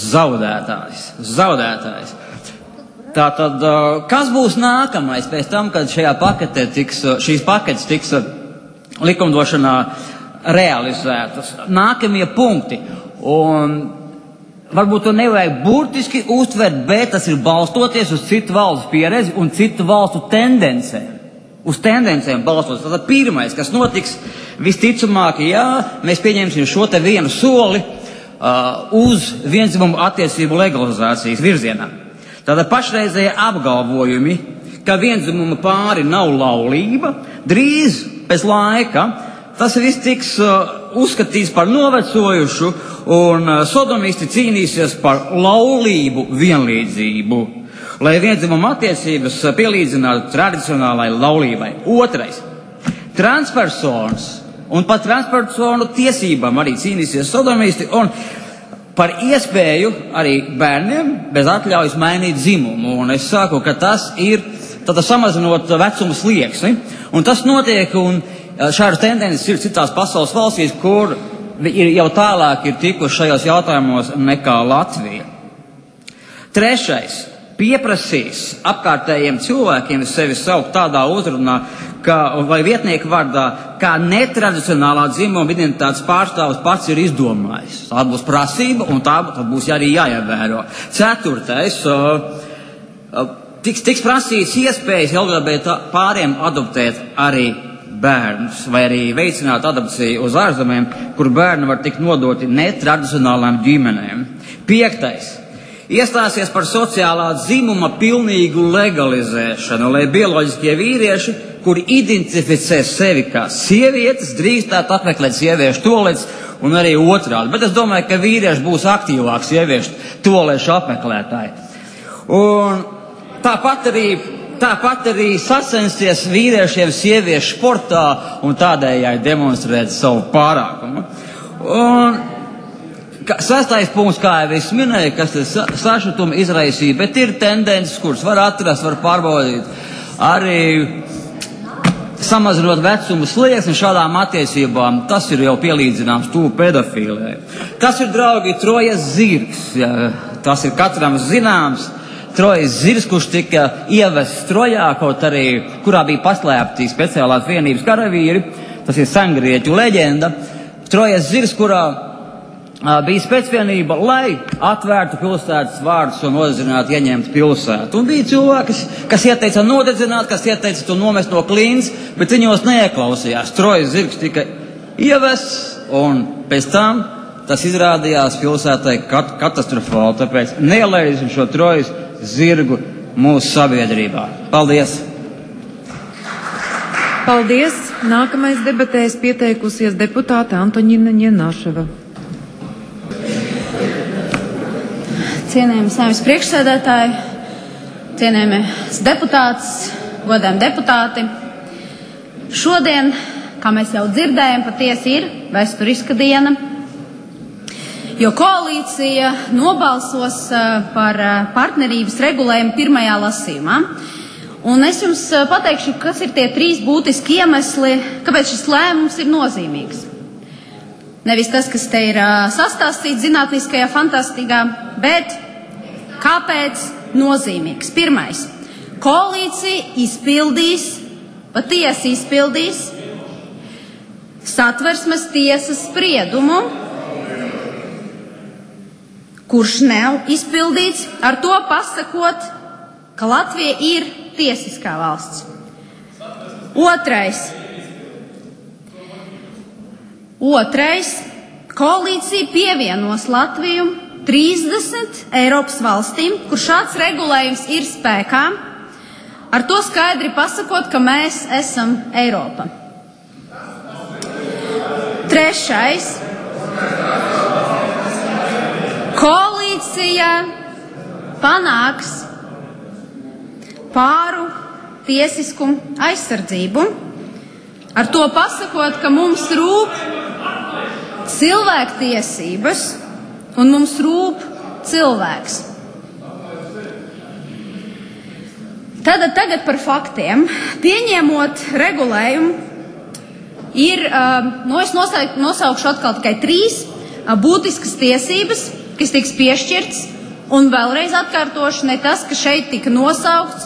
zaudētājs. Tātad, kas būs nākamais pēc tam, kad šīs paketes tiks likumdošanā realizētas? Nākamie punkti, un varbūt to nevajag burtiski uztvert, bet tas ir balstoties uz citu valstu pieredzi un citu valstu tendencēm. Uz tendencēm balstoties. Tātad pirmais, kas notiks, visticamāk, jā, mēs pieņemsim šo te vienu soli uz viendzimumu attiecību legalizācijas virzienā. Tātad pašreizējie apgalvojumi, ka vienzimuma pāri nav laulība, drīz pēc laika tas viss tiks uzskatīts par novecojušu, un sodomisti cīnīsies par laulību vienlīdzību, lai vienzimuma attiecības pielīdzinātu tradicionālai laulībai. Otrais, transpersonas un par transpersonu tiesībām arī cīnīsies sodomisti, un par iespēju arī bērniem bez atļaujas mainīt dzimumu. Un es saku, ka tas ir tātad samazinot vecuma slieksni, un tas notiek, un šādas tendences ir citās pasaules valstīs, kur jau tālāk ir tikuši šajos jautājumos nekā Latvija. Trešais, pieprasīs apkārtējiem cilvēkiem sevi saukt tādā uzrunā, vai vietnieku vārdā, kā netradicionālā dzimuma identitātes pārstāvis pats ir izdomājis. Tā būs prasība, un tā būs arī jāievēro. Ceturtais, tiks prasīts iespējas LGBT pāriem adoptēt arī bērnus, vai arī veicināt adopciju uz ārzemēm, kur bērni var tikt nodoti netradicionālām ģimenēm. Piektais, iestāsies par sociālā dzimuma pilnīgu legalizēšanu, lai bioloģiskie vīrieši, kuri identificē sevi kā sievietes, drīkstētu apmeklēt sieviešu toaletes, un arī otrādi. Bet es domāju, ka vīrieši būs aktīvāki sieviešu toalešu apmeklētāji. Un tāpat arī sacensties vīriešiem sieviešu sportā un tādējādi demonstrēt savu pārākumu. Un sestais punkts, kā jau es minēju, kas ir sašutumu izraisīja, bet ir tendences, kuras var atrast, var pārbaudīt. Arī samazinot vecumu slieksni šādām attiecībām, tas ir jau pielīdzināms tuvu pedofīlijai. Tas ir, draugi, Trojas zirgs. Ja, tas ir katram zināms. Trojas zirgs, kurš tika ievests Trojā, kaut arī, kurā bija paslēpti speciālās vienības karavīri. Tas ir sengrieķu leģenda. Trojas zirgs, kurā bija spēcvienība, lai atvērtu pilsētas vārdus un nodedzinātu ieņemt pilsētu. Un bija cilvēki, kas ieteica nodedzināt, kas ieteica to nomest no klīnas, bet viņos neieklausījās. Trojas zirgs tika ievests, un pēc tam tas izrādījās pilsētai katastrofāli. Tāpēc neielaižam šo Trojas zirgu mūsu sabiedrībā. Paldies! Paldies! Nākamais debatēs pieteikusies deputāte Antoņina Ņenaševa. Cienējami Saeimas priekšsēdētāji, cienējami deputāts, godājami deputāti. Šodien, kā mēs jau dzirdējam, patiesi ir vēsturiska diena, jo koalīcija nobalsos par partnerības regulējumu pirmajā lasījumā. Un es jums pateikšu, kas ir tie 3 būtiski iemesli, kāpēc šis lēmums ir nozīmīgs. Nevis tas, kas te ir sastāstīts zinātniskajā fantastikā, bet kāpēc nozīmīgs. Pirmais. Koalīcija patiesi izpildīs Satversmes tiesas spriedumu, kurš nav izpildīts, ar to pasakot, ka Latvija ir tiesiskā valsts. Otrais, koalīcija pievienos Latviju 30 Eiropas valstīm, kur šāds regulējums ir spēkā, ar to skaidri pasakot, ka mēs esam Eiropa. Trešais, koalīcija panāks pāru tiesiskumu aizsardzību, ar to pasakot, ka mums rūp cilvēktiesības un mums rūp cilvēks. Tagad par faktiem. Pieņemot regulējumu, es nosaukšu atkal tikai 3 būtiskas tiesības, kas tiks piešķirts, un vēlreiz atkārtošu, ne tas, ka šeit tika nosaukts,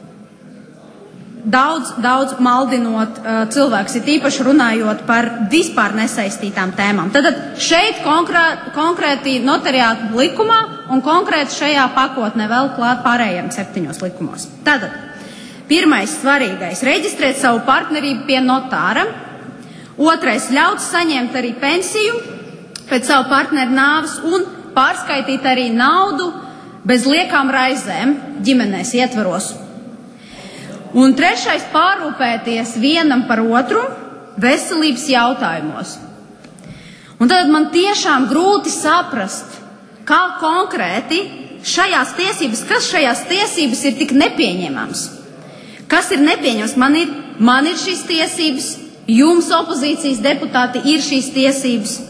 daudz maldinot cilvēks, ir īpaši runājot par vispār nesaistītām tēmām. Tad šeit konkrēti notariāta likumā un konkrēti šajā pakotnē vēl klāt pārējiem 7 likumos. Tātad, pirmais svarīgais – reģistrēt savu partnerību pie notāra. Otrais – ļaut saņemt arī pensiju pēc savu partneru nāves un pārskaitīt arī naudu bez liekām raizēm ģimenēs ietvaros. Un trešais – pārrūpēties vienam par otru veselības jautājumos. Un tad man tiešām grūti saprast, kā konkrēti šajās tiesības, kas šajās tiesības ir tik nepieņemams. Kas ir nepieņemams? Man ir šīs tiesības, jums opozīcijas deputāti ir šīs tiesības.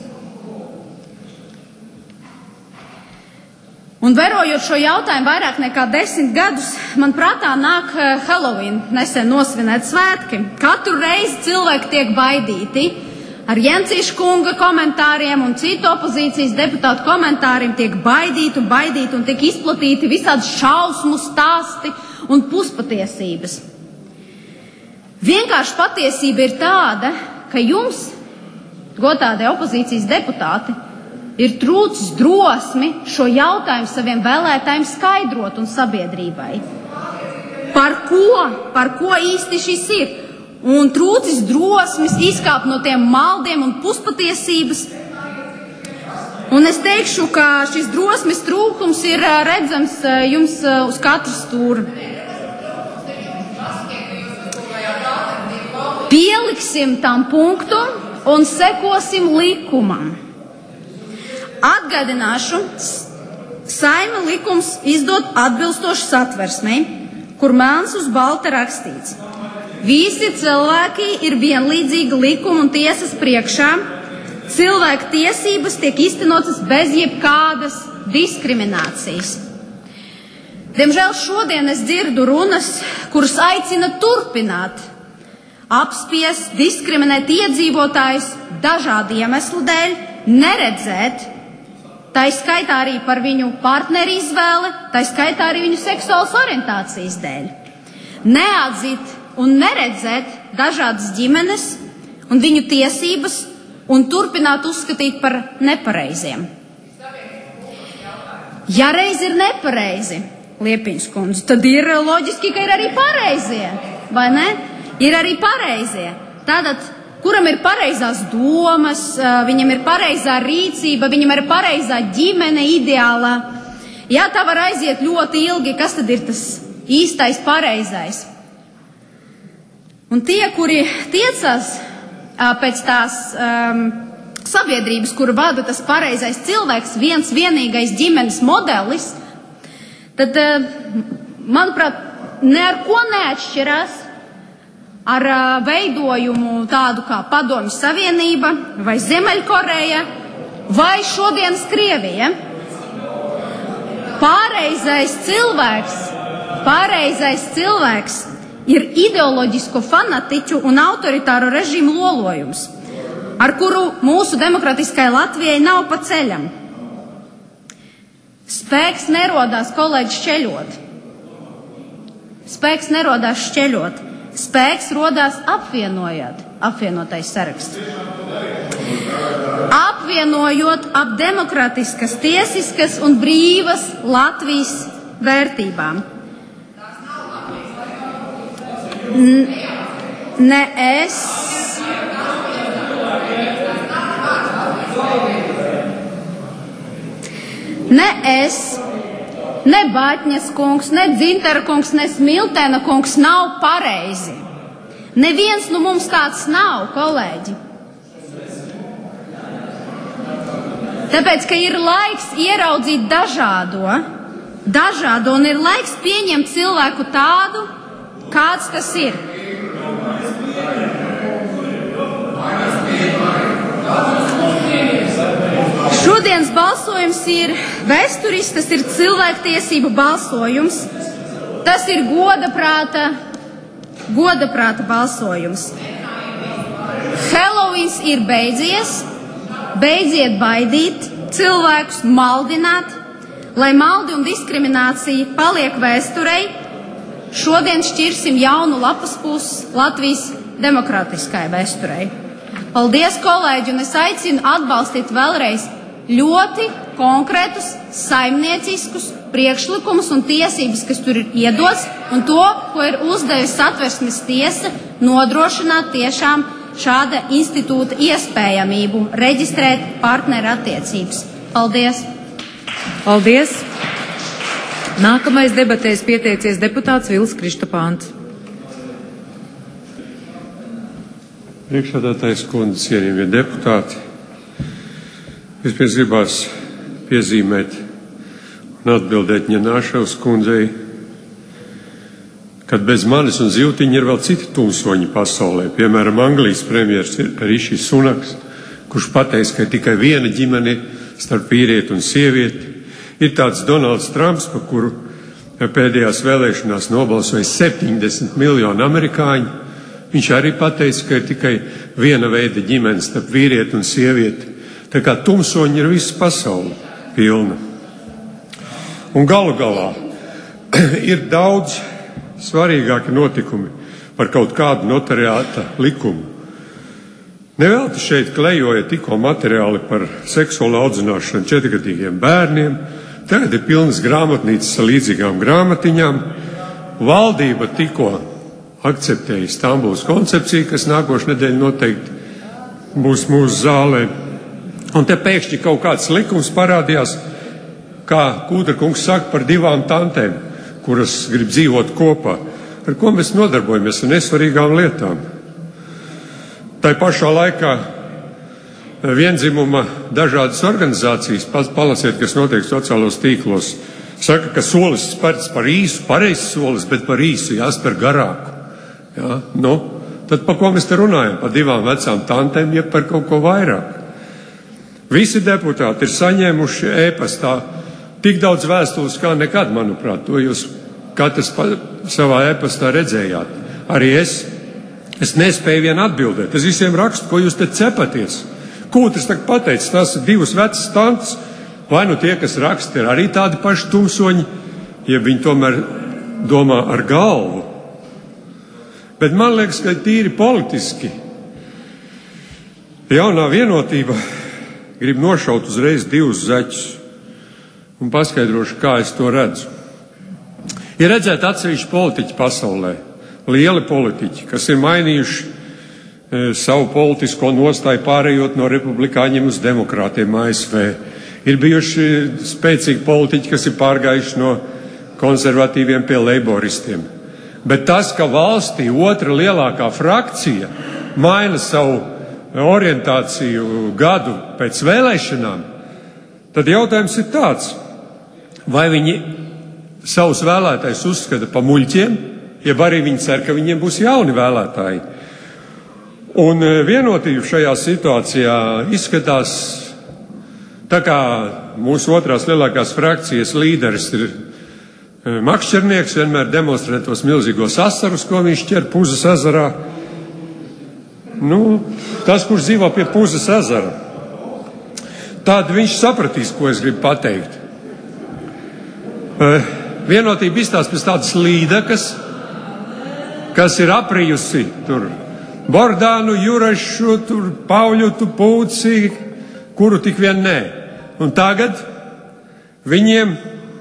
Un vērojot šo jautājumu vairāk nekā 10 gadus, man prātā nāk Halloween, nesen nosvinēt svētki. Katru reizi cilvēki tiek baidīti. Ar Jencīša kunga komentāriem un citu opozīcijas deputātu komentāriem tiek baidīti un tiek izplatīti visādi šausmu stāsti un puspatiesības. Vienkārši patiesība ir tāda, ka jums, godātie opozīcijas deputāti, ir trūcis drosmi šo jautājumu saviem vēlētājiem skaidrot un sabiedrībai. Par ko īsti šis ir? Un trūcis drosmes izkāpt no tiem maldiem un puspatiesības. Un es teikšu, ka šis drosmes trūkums ir redzams jums uz katru stūri. Pieliksim tam punktu un sekosim likumam. Atgādināšu, Saeima likums izdod atbilstoši Satversmei, kur melns uz balta rakstīts. Visi cilvēki ir vienlīdzīgi likuma un tiesas priekšā. Cilvēku tiesības tiek īstenotas bez jebkādas diskriminācijas. Diemžēl šodien es dzirdu runas, kuras aicina turpināt apspiest, diskriminēt iedzīvotājus dažādu iemeslu dēļ, neredzēt, tā skaitā arī par viņu partneru izvēli, tā skaitā arī viņu seksuālas orientācijas dēļ. Neatzīt un neredzēt dažādas ģimenes un viņu tiesības un turpināt uzskatīt par nepareiziem. Ja reiz ir nepareizi, Liepiņas kundze, tad ir loģiski, ka ir arī pareizie, vai ne? Ir arī pareizie. Tātad, kuram ir pareizās domas, viņam ir pareizā rīcība, viņam ir pareizā ģimene ideālā. Jā, tā var aiziet ļoti ilgi, kas tad ir tas īstais pareizais. Un tie, kuri tiecas pēc tās sabiedrības, kuru vada tas pareizais cilvēks, viens vienīgais ģimenes modelis, tad, manuprāt, ne ar ko neatšķirās ar veidojumu tādu kā Padomju Savienība vai Ziemeļkoreja vai šodienas Krievija. Pareizais cilvēks ir ideoloģisko fanatiķu un autoritāru režīmu lolojums, ar kuru mūsu demokratiskai Latvijai nav pa ceļam. Spēks nerodās, kolēģi, šķeļot. Spēks rodās apvienojot apvienotais saraksts. Apvienojot ap demokratiskas, tiesiskas un brīvas Latvijas vērtībām. Ne es. Ne es, ne Baķņas kungs, ne Dzintara kungs, ne Smiltēna kungs nav pareizi. Neviens no mums tāds nav, kolēģi. Tāpēc, ka ir laiks ieraudzīt dažādo un ir laiks pieņemt cilvēku tādu, kāds tas ir. Šodienas balsojums ir vēsturisks, tas ir cilvēktiesību balsojums, tas ir godaprāta balsojums. Helovīns ir beidzies, beidziet baidīt cilvēkus, maldināt, lai maldi un diskriminācija paliek vēsturei. Šodien šķirsim jaunu lapas pusi Latvijas demokrātiskai vēsturei. Paldies, kolēģi, un es aicinu atbalstīt vēlreiz ļoti konkrētus saimnieciskus priekšlikumus un tiesības, kas tur ir iedots, un to, ko ir uzdevusi Satversmes tiesa, nodrošināt tiešām šāda institūta iespējamību reģistrēt partneru attiecības. Paldies! Paldies! Nākamais debatēs pieteicies deputāts Vils Kristapāns. Priekšsēdētājas kundze, cienījamie deputāti, vispirms gribās piezīmēt un atbildēt Ņenāševas kundzei, kad bez manis un Zivtiņa ir vēl citi tumsoņi pasaulē. Piemēram, Anglijas premjers Rišijs Sunaks, kurš pateica, ka ir tikai viena ģimene starp vīrieti un sievieti. Ir tāds Donalds Trumps, par kuru pēdējās vēlēšanās nobalsoja 70 miljoni amerikāņu. Viņš arī pateica, ka ir tikai viena veida ģimene starp vīrieti un sievieti. Tā kā tumsoņi ir visa pasaule pilna. Un galu galā ir daudz svarīgāki notikumi par kaut kādu notariāta likumu. Nevelti šeit klejoja tikko materiāli par seksuālu audzināšanu 4-gadīgiem bērniem. Tagad ir pilnas grāmatnīcas ar līdzīgām grāmatiņām. Valdība tikko akceptēja Stambulas koncepciju, kas nākošu nedēļu noteikti būs mūsu zālē. Un te pēkšņi kaut kāds likums parādījās, kā Kūdra kungs saka, par 2 tantēm, kuras grib dzīvot kopā. Ar ko mēs nodarbojamies ar nesvarīgām lietām? Tai pašā laikā vienzimuma dažādas organizācijas, palasiet, kas notiek sociālos tīklos, saka, ka solis spērts par īsu, pareizs solis, bet par īsu jāspēr garāku. Ja? Tad par ko mēs te runājam? Par 2 vecām tantēm, ja par kaut ko vairāk. Visi deputāti ir saņēmuši e-pastā tik daudz vēstules kā nekad, manuprāt. To jūs katrs savā e-pastā redzējāt. Arī es nespēju vien atbildēt. Es visiem rakstu, ko jūs te cepaties. Kūtris tagad pateicis, tās ir 2 vecas tantes. Vai nu tie, kas raksta, ir arī tādi paši tumsoņi, ja viņi tomēr domā ar galvu. Bet man liekas, ka tīri politiski Jaunā vienotība grib nošaut uzreiz divus zaķus un paskaidrošu, kā es to redzu. Ir redzēt atsevišķi politiķi pasaulē, lieli politiķi, kas ir mainījuši savu politisko nostāju pārējot no republikāņiem uz demokrātiem ASV. Ir bijuši spēcīgi politiķi, kas ir pārgājuši no konservatīviem pie leiboristiem. Bet tas, ka valstī otra lielākā frakcija maina savu orientāciju gadu pēc vēlēšanām, tad jautājums ir tāds, vai viņi savus vēlētājus uzskata pa muļķiem, jeb arī viņi cer, ka viņiem būs jauni vēlētāji. Un vienotība šajā situācijā izskatās tā, kā mūsu otrās lielākās frakcijas līderis ir makšķernieks, vienmēr demonstrē tos milzīgos asarus, ko viņš ķer Puzas ezerā. Tas, kurš dzīvo pie Puzas ezera, tad viņš sapratīs, ko es gribu pateikt. Vienotība izstāsta pēc tādas līdekas, kas ir aprijusi tur Bordānu, Jurašu, tur Pauļutu, Pūci, kuru tik vien nē. Un tagad viņiem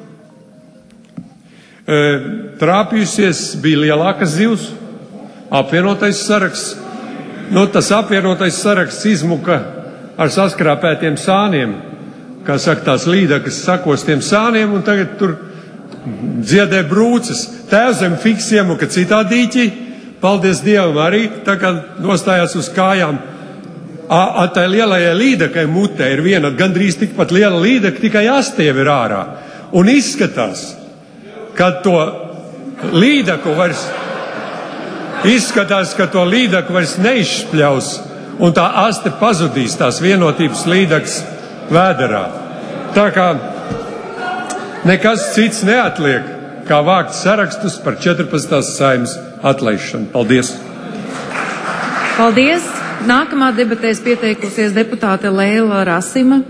trāpījusies bija lielākas zivs, apvienotais saraksts. Tas apvienotais saraksts izmuka ar saskrāpētiem sāniem, kā saka, tās līdekas sakostiem sāniem, un tagad tur dziedē brūces. Tēvzem fiks iemuka citā dīķī, paldies Dievam arī, tā kā nostājās uz kājām. Tai lielajai līdekai mutē ir viena gandrīz tikpat liela līdeka, tikai astieva ir ārā. Un izskatās, ka to līdeku vairs neizšpļaus, un tā aste pazudīs tās vienotības līdekas vēderā. Tā kā nekas cits neatliek, kā vākt sarakstus par 14. Saeimas atlaišanu. Paldies! Paldies! Nākamā debatēs pieteikusies deputāte Leila Rasima.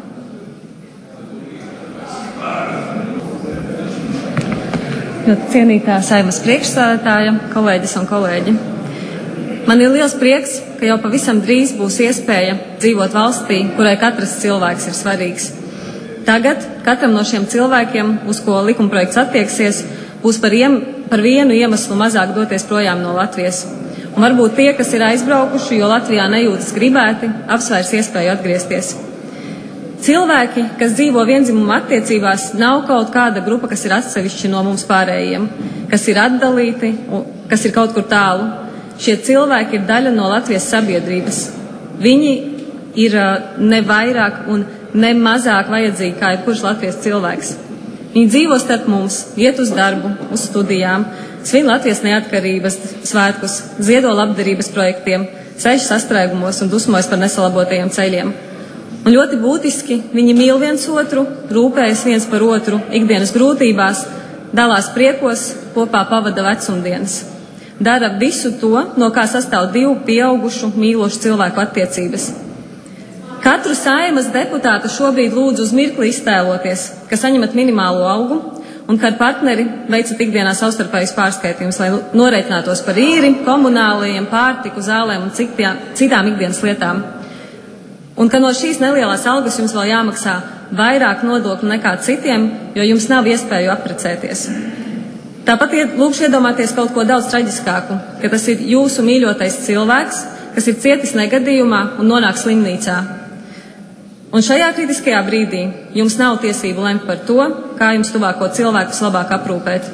Cienītā Saeimas priekšsēdētāja, kolēģis un kolēģi. Man ir liels prieks, ka jau pavisam drīz būs iespēja dzīvot valstī, kurai katrs cilvēks ir svarīgs. Tagad katram no šiem cilvēkiem, uz ko likumprojekts attieksies, būs par vienu iemeslu mazāk doties projām no Latvijas. Un varbūt tie, kas ir aizbraukuši, jo Latvijā nejūtas gribēti, apsvērs iespēju atgriezties. Cilvēki, kas dzīvo vienzimuma attiecībās, nav kaut kāda grupa, kas ir atsevišķi no mums pārējiem, kas ir atdalīti, kas ir kaut kur tālu. Šie cilvēki ir daļa no Latvijas sabiedrības. Viņi ir ne vairāk un ne mazāk vajadzīgi kā jebkurš Latvijas cilvēks. Viņi dzīvo starp mums, iet uz darbu, uz studijām, svin Latvijas neatkarības svētkus, ziedo labdarības projektiem, sēž sastrēgumos un dusmojas par nesalabotajiem ceļiem. Un ļoti būtiski, viņi mīl viens otru, rūpējas viens par otru, ikdienas grūtībās, dalās priekos, kopā pavada vecumdienas. Dara visu to, no kā sastāv divu pieaugušu, mīlošu cilvēku attiecības. Katru Saeimas deputātu šobrīd lūdzu uz mirkli iztēloties, ka saņemat minimālo algu un ka ar partneri veicat ikdienā savstarpējus pārskaitījumus, lai noreikinātos par īri, komunālajiem, pārtiku, zālēm un citām ikdienas lietām. Un ka no šīs nelielās algas jums vēl jāmaksā vairāk nodokļu nekā citiem, jo jums nav iespēju apprecēties. Tāpat lūkšu iedomāties kaut ko daudz traģiskāku, ka tas ir jūsu mīļotais cilvēks, kas ir cietis negadījumā un nonāk slimnīcā. Un šajā kritiskajā brīdī jums nav tiesību lemt par to, kā jums tuvāko cilvēkus labāk aprūpēt.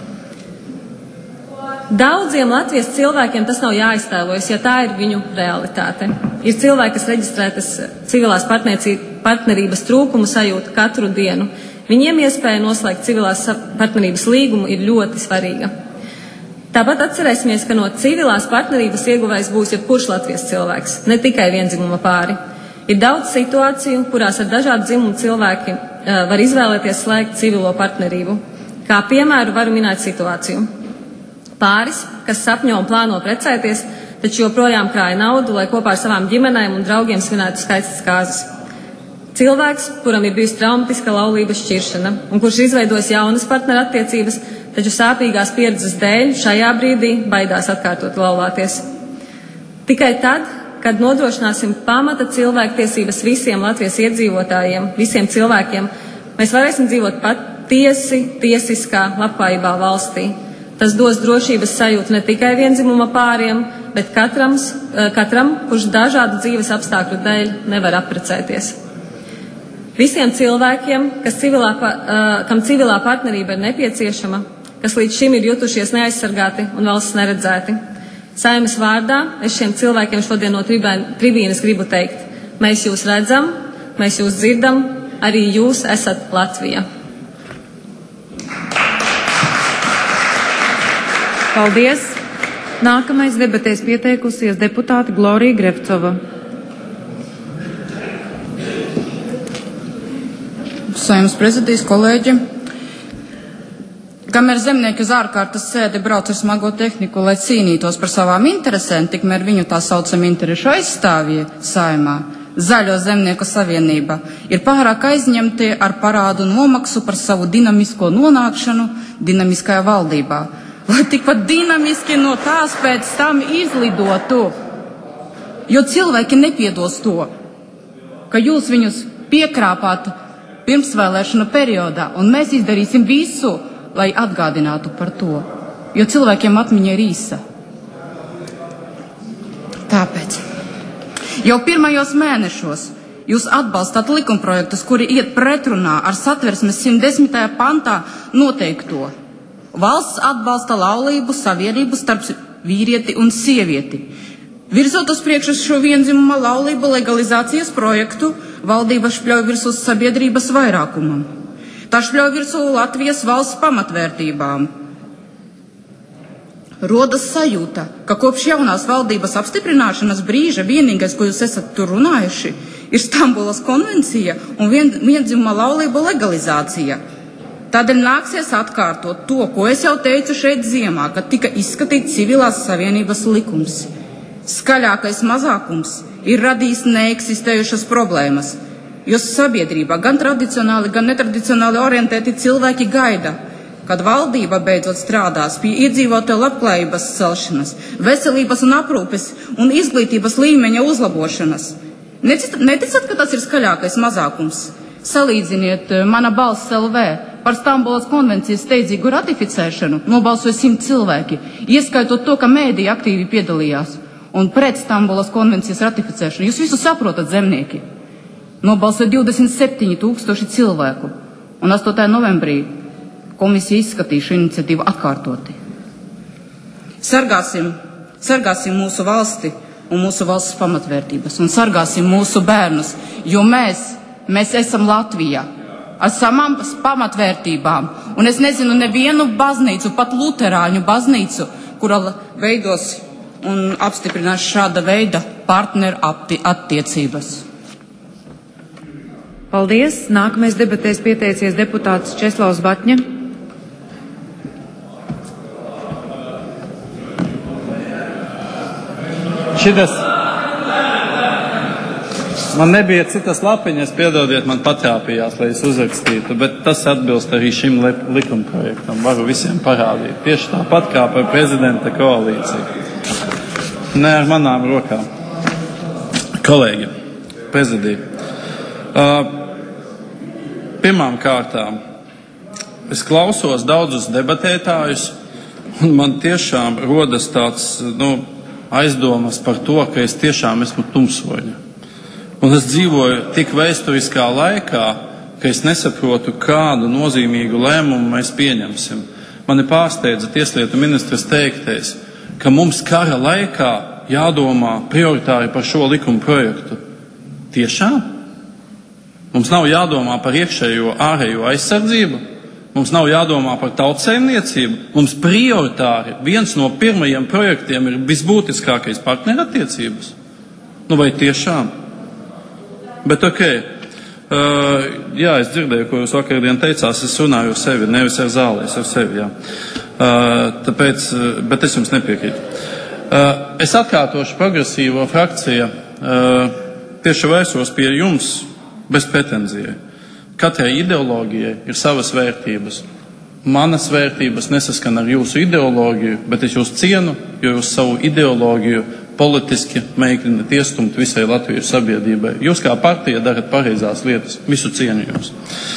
Daudziem Latvijas cilvēkiem tas nav jāiztēlojas, ja tā ir viņu realitāte. Ir cilvēki, kas reģistrētas civilās partnerības trūkumu sajūta katru dienu. Viņiem iespēja noslēgt civilās partnerības līgumu ir ļoti svarīga. Tāpat atcerēsimies, ka no civilās partnerības ieguvējs būs jebkurš Latvijas cilvēks, ne tikai vienzimuma pāri. Ir daudz situāciju, kurās ar dažādu dzimumu cilvēki var izvēlēties slēgt civilo partnerību. Kā piemēru varu minēt situāciju. Pāris, kas sapņo un plāno precēties, taču joprojām krāja naudu, lai kopā ar savām ģimenēm un draugiem svinētu skaistas kāzas. Cilvēks, kuram ir bijusi traumatiska laulības šķiršana un kurš izveidojis jaunas partnerattiecības, taču sāpīgās pieredzes dēļ šajā brīdī baidās atkārtot laulāties. Tikai tad, kad nodrošināsim pamata cilvēktiesības visiem Latvijas iedzīvotājiem, visiem cilvēkiem, mēs varēsim dzīvot patiesi tiesiskā labklājībā valstī. Tas dos drošības sajūtu ne tikai vienzimuma pāriem, bet katram, kurš dažādu dzīves apstākļu dēļ nevar apprecēties. Visiem cilvēkiem, kam civilā partnerība ir nepieciešama, kas līdz šim ir jutušies neaizsargāti un valsts neredzēti. Saeimas vārdā es šiem cilvēkiem šodien no tribīnes gribu teikt: mēs jūs redzam, mēs jūs dzirdam, arī jūs esat Latvija. Paldies! Nākamais debatēs pieteikusies deputāte Glorija Grevcova. Saeimas prezidijas, kolēģi! Kamēr zemnieki uz ārkārtas sēdi brauc ar smago tehniku, lai cīnītos par savām interesēm, tikmēr viņu tā saucam interešu aizstāvji Saeimā, Zaļo zemnieku savienība, ir pārāk aizņemti ar parādu nomaksu par savu dinamisko nonākšanu dinamiskajā valdībā, lai tikpat dinamiski no tās pēc tam izlidotu. Jo cilvēki nepiedos to, ka jūs viņus piekrāpāt pirmsvēlēšanu periodā, un mēs izdarīsim visu, lai atgādinātu par to, jo cilvēkiem atmiņa ir īsa. Tāpēc jau pirmajos mēnešos jūs atbalstāt likumprojektus, kuri iet pretrunā ar Satversmes 110. pantā noteikto. Valsts atbalsta laulību savienību starp vīrieti un sievieti. Virzot uz priekšu šo vienzimuma laulību legalizācijas projektu, valdība špļauj virsū sabiedrības vairākumam. Tā šļauj virsū Latvijas valsts pamatvērtībām. Rodas sajūta, ka kopš jaunās valdības apstiprināšanas brīža vienīgais, ko jūs esat tur runājuši, ir Stambulas konvencija un vienzimuma laulību legalizācija. Tādēļ nāksies atkārtot to, ko es jau teicu šeit ziemā, kad tika izskatīts civilās savienības likums. Skaļākais mazākums ir radījis neeksistējušas problēmas, jo sabiedrībā gan tradicionāli, gan netradicionāli orientēti cilvēki gaida, kad valdība beidzot strādās pie iedzīvotāju labklājības celšanas, veselības un aprūpes un izglītības līmeņa uzlabošanas. Neticat, ka tas ir skaļākais mazākums? Salīdziniet Mana balss LV par Stambulas konvencijas steidzīgu ratificēšanu nobalsoja 100 cilvēki, ieskaitot to, ka mēdī aktīvi piedalījās, un pret Stambulas konvencijas ratificēšanu. Jūs visu saprotat, zemnieki. Nobalsoja 27,000 cilvēku, un 8. novembrī komisija izskatīja šo iniciatīvu atkārtoti. Sargāsim mūsu valsti un mūsu valsts pamatvērtības, un sargāsim mūsu bērnus, jo mēs esam Latvija ar savām pamatvērtībām, un es nezinu nevienu baznīcu, pat luterāņu baznīcu, kura veidos un apstiprinās šāda veida partneru attiecības. Paldies. Nākamais debatēs pieteicies deputāts Česlavs Batņa. Man nebija citas lapiņas, piedodiet, man patrāpījās, lai es uzrakstītu, bet tas atbilst arī šim likumprojektam. Varu visiem parādīt. Tieši tāpat kā par prezidenta koalīciju. Ne ar manām rokām. Kolēģi, prezidija. Pirmām kārtām, es klausos daudzus debatētājus, un man tiešām rodas tāds, aizdomas par to, ka es tiešām esmu tumsoņa. Un es dzīvoju tik vēsturiskā laikā, ka es nesaprotu, kādu nozīmīgu lēmumu mēs pieņemsim. Mani pārsteidza tieslietu ministres teiktais, ka mums kara laikā jādomā prioritāri par šo likuma projektu. Tiešām? Mums nav jādomā par iekšējo, ārējo aizsardzību, mums nav jādomā par tautsaimniecību, mums prioritāri viens no pirmajiem projektiem ir visbūtiskākais partnerattiecības. Vai tiešām? Bet jā, es dzirdēju, ko jūs vakardien teicās, es runāju ar sevi, nevis ar zāli, es ar sevi, jā. Bet es jums nepiekrītu. Es atkārtošu progresīvo frakciju, tieši vērsos pie jums, bez pretenzijai. Katrai ideoloģijai ir savas vērtības. Manas vērtības nesaskan ar jūsu ideoloģiju, bet es jūs cienu, jo jūs savu ideoloģiju politiski mēģināt iestumt visai Latvijas sabiedrībai. Jūs kā partija darat pareizās lietas. Visu cieņu jums.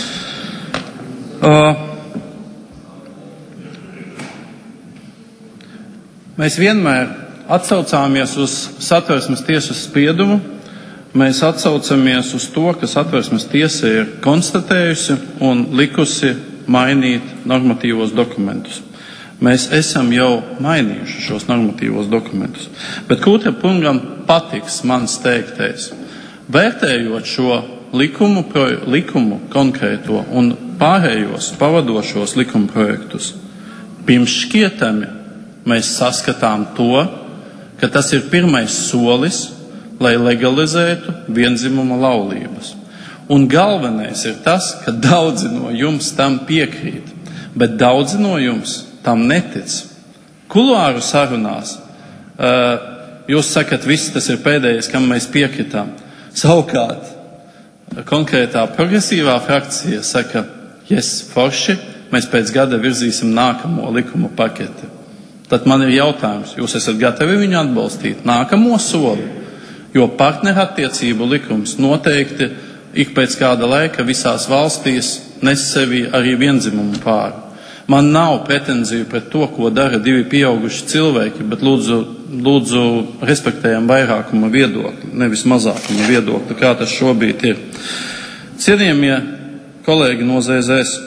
Mēs vienmēr atsaucāmies uz Satversmes tiesas spriedumu. Mēs atsaucamies uz to, ka Satversmes tiesa ir konstatējusi un likusi mainīt normatīvos dokumentus. Mēs esam jau mainījuši šos normatīvos dokumentus. Bet Kūtra kungam patiks mans teiktais. Vērtējot šo likumu konkrēto un pārējos pavadošos likuma projektus, pirms šķietami mēs saskatām to, ka tas ir pirmais solis, lai legalizētu vienzimuma laulības. Un galvenais ir tas, ka daudzi no jums tam piekrīt, bet daudzi no jums tam netic. Kuluāru sarunās jūs sakat, viss tas ir pēdējais, kam mēs piekritām. Savukārt, konkrētā progresīvā frakcija saka, forši, mēs pēc gada virzīsim nākamo likuma paketi. Tad man ir jautājums, jūs esat gatavi viņu atbalstīt nākamo soli? Jo partnerattiecību likums noteikti ik pēc kāda laika visās valstīs nes sevi arī vienzimumu pāru. Man nav pretenziju pret to, ko dara divi pieauguši cilvēki, bet lūdzu respektējam vairākuma viedokli, nevis mazākuma viedokli, kā tas šobrīd ir. Cienījamie kolēģi no ZZS,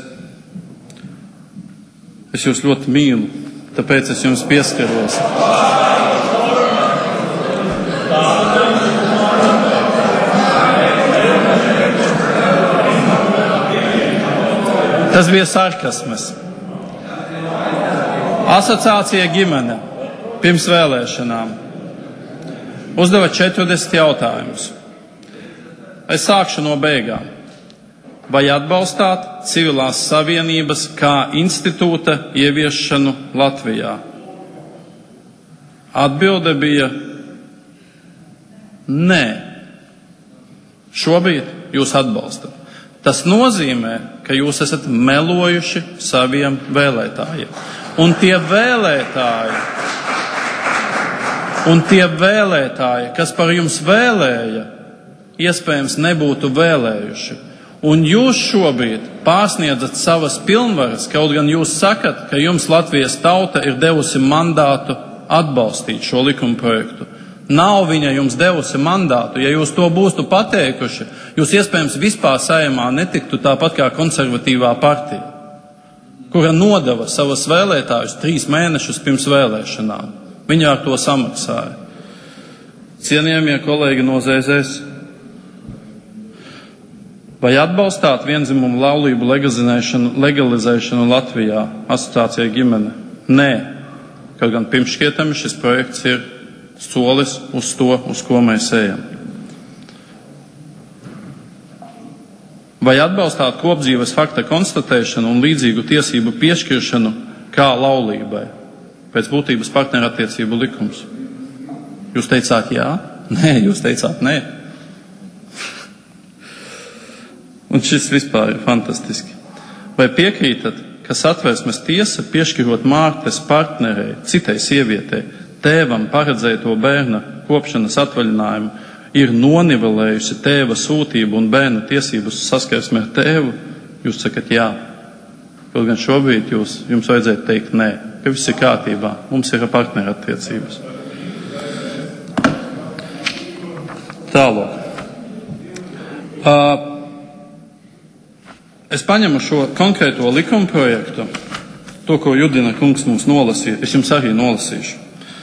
es jūs ļoti mīlu, tāpēc es jums pieskaros. Tas bija sarkasmes. Asociācija ģimene pirms vēlēšanām uzdeva 40 jautājumus. Es sākšu no beigām. Vai atbalstāt civilās savienības kā institūta ieviešanu Latvijā? Atbilde bija nē. Šobrīd jūs atbalstat. Tas nozīmē, ka jūs esat melojuši saviem vēlētājiem. Un tie vēlētāji, kas par jums vēlēja, iespējams nebūtu vēlējuši. Un jūs šobrīd pārsniedzat savas pilnvaras, kaut gan jūs sakat, ka jums Latvijas tauta ir devusi mandātu atbalstīt šo likuma projektu. Nav viņa jums devusi mandātu. Ja jūs to būtu pateikuši, jūs iespējams vispār Saeimā netiktu tāpat kā konservatīvā partija, kura nodeva savas vēlētājus 3 mēnešus pirms vēlēšanām. Viņi ar to samaksāja. Cienījamie kolēģi no ZZS, vai atbalstāt vienzimumu laulību legalizēšanu Latvijā, asociācija ģimene? Nē. Kaut gan pirmšķietami šis projekts ir solis uz to, uz ko mēs ejam. Vai atbalstāt kopdzīves fakta konstatēšanu un līdzīgu tiesību piešķiršanu kā laulībai? Pēc būtības partnerattiecību likums. Jūs teicāt jā? Nē, jūs teicāt nē. Un šis vispār ir fantastiski. Vai piekrītat, ka Satversmes tiesa piešķirot Mārtes partnerei, citai sievietei, tēvam paredzēto bērna kopšanas atvaļinājumu, ir nonivelējusi tēva sūtību un bērna tiesības saskarsmi ar tēvu? Jūs sakat jā. Kaut gan šobrīd jums vajadzētu teikt nē, ka viss ir kārtībā, mums ir partnerattiecības. Tālāk. Es paņemu šo konkrēto likuma projektu, to, ko Judina kungs mums nolasīja, es jums arī nolasīšu.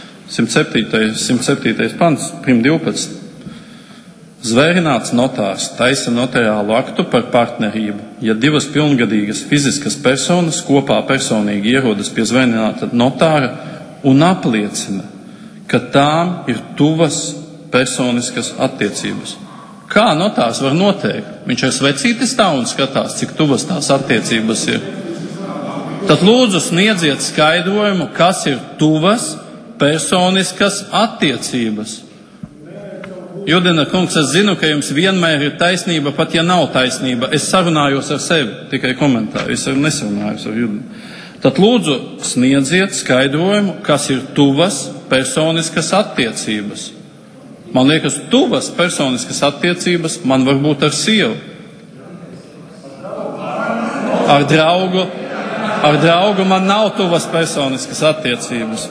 107. pants, prim 12. Zvērināts notārs taisa notariālu aktu par partnerību, ja 2 pilngadīgas fiziskas personas kopā personīgi ierodas pie zvērināta notāra un apliecina, ka tām ir tuvas personiskas attiecības. Kā notārs var noteikt? Viņš ar svecīti stāv un skatās, cik tuvas tās attiecības ir. Tad lūdzu sniedziet skaidrojumu, kas ir tuvas personiskas attiecības. Judina kungs, es zinu, ka jums vienmēr ir taisnība, pat ja nav taisnība. Es sarunājos ar sevi, tikai komentāru. Es nesarunājos ar Judinu. Tad lūdzu sniedziet skaidrojumu, kas ir tuvas personiskas attiecības. Man liekas, tuvas personiskas attiecības man var būt ar sievu. Ar draugu man nav tuvas personiskas attiecības.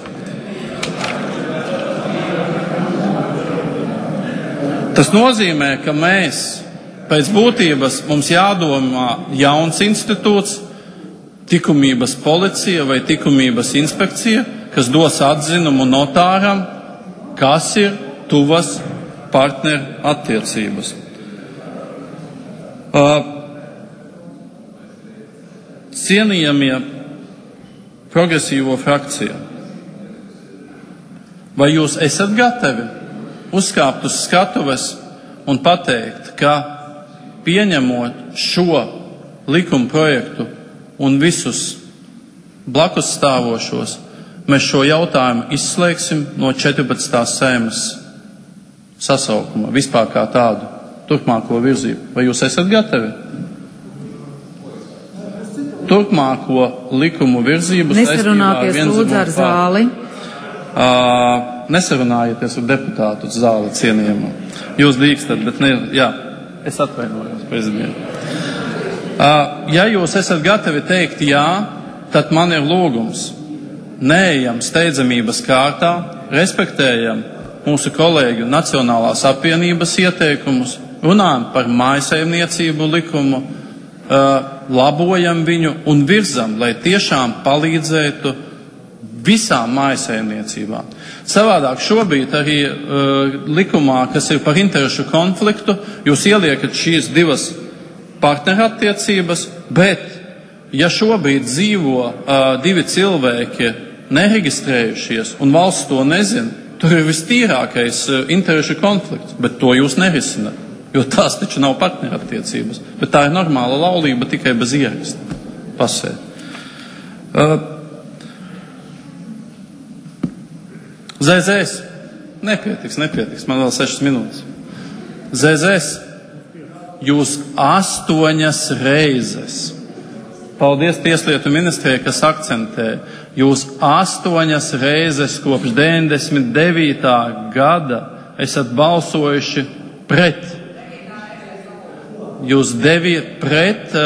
Tas nozīmē, ka mēs pēc būtības mums jādomā jauns institūts, likumības policija vai likumības inspekcija, kas dos atzinumu notāram, kas ir tuvas partneru attiecības. Cienījamie progresīvo frakcija, vai jūs esat gatavi uzkāpt uz skatuves un pateikt, ka pieņemot šo likuma projektu un visus blakus stāvošos, mēs šo jautājumu izslēgsim no 14. Saeimas sasaukuma, vispār kā tādu turpmāko virzību. Vai jūs esat gatavi? Turpmāko likumu virzību nesarunāties lūdzu ar zāli. Nesarunājieties ar deputātu uz zāli cienījumu. Jūs drīkstat, bet ne, jā, es atvainojos, prezidents. Ja jūs esat gatavi teikt jā, tad man ir lūgums. Neejam steidzamības kārtā, respektējam mūsu kolēģu Nacionālās apvienības ieteikumus, runājam par mājsaimniecību likumu, labojam viņu un virzam, lai tiešām palīdzētu visām mājsaimniecībām. Savādāk šobrīd arī likumā, kas ir par interešu konfliktu, jūs ieliekat šīs divas partnerattiecības, bet ja šobrīd dzīvo divi cilvēki nereģistrējušies un valsts to nezina, tur ir vistīrākais interešu konflikts, bet to jūs nerisināt, jo tās taču nav partnerattiecības, bet tā ir normāla laulība tikai bez ieraksta pasē. ZZS. Nepietiks, man vēl 6 minūtes. ZZS. Jūs 8 reizes. Paldies Tieslietu ministrijai, kas akcentē. Jūs 8 reizes kopš 99. gada esat balsojuši pret. Jūs deviet pret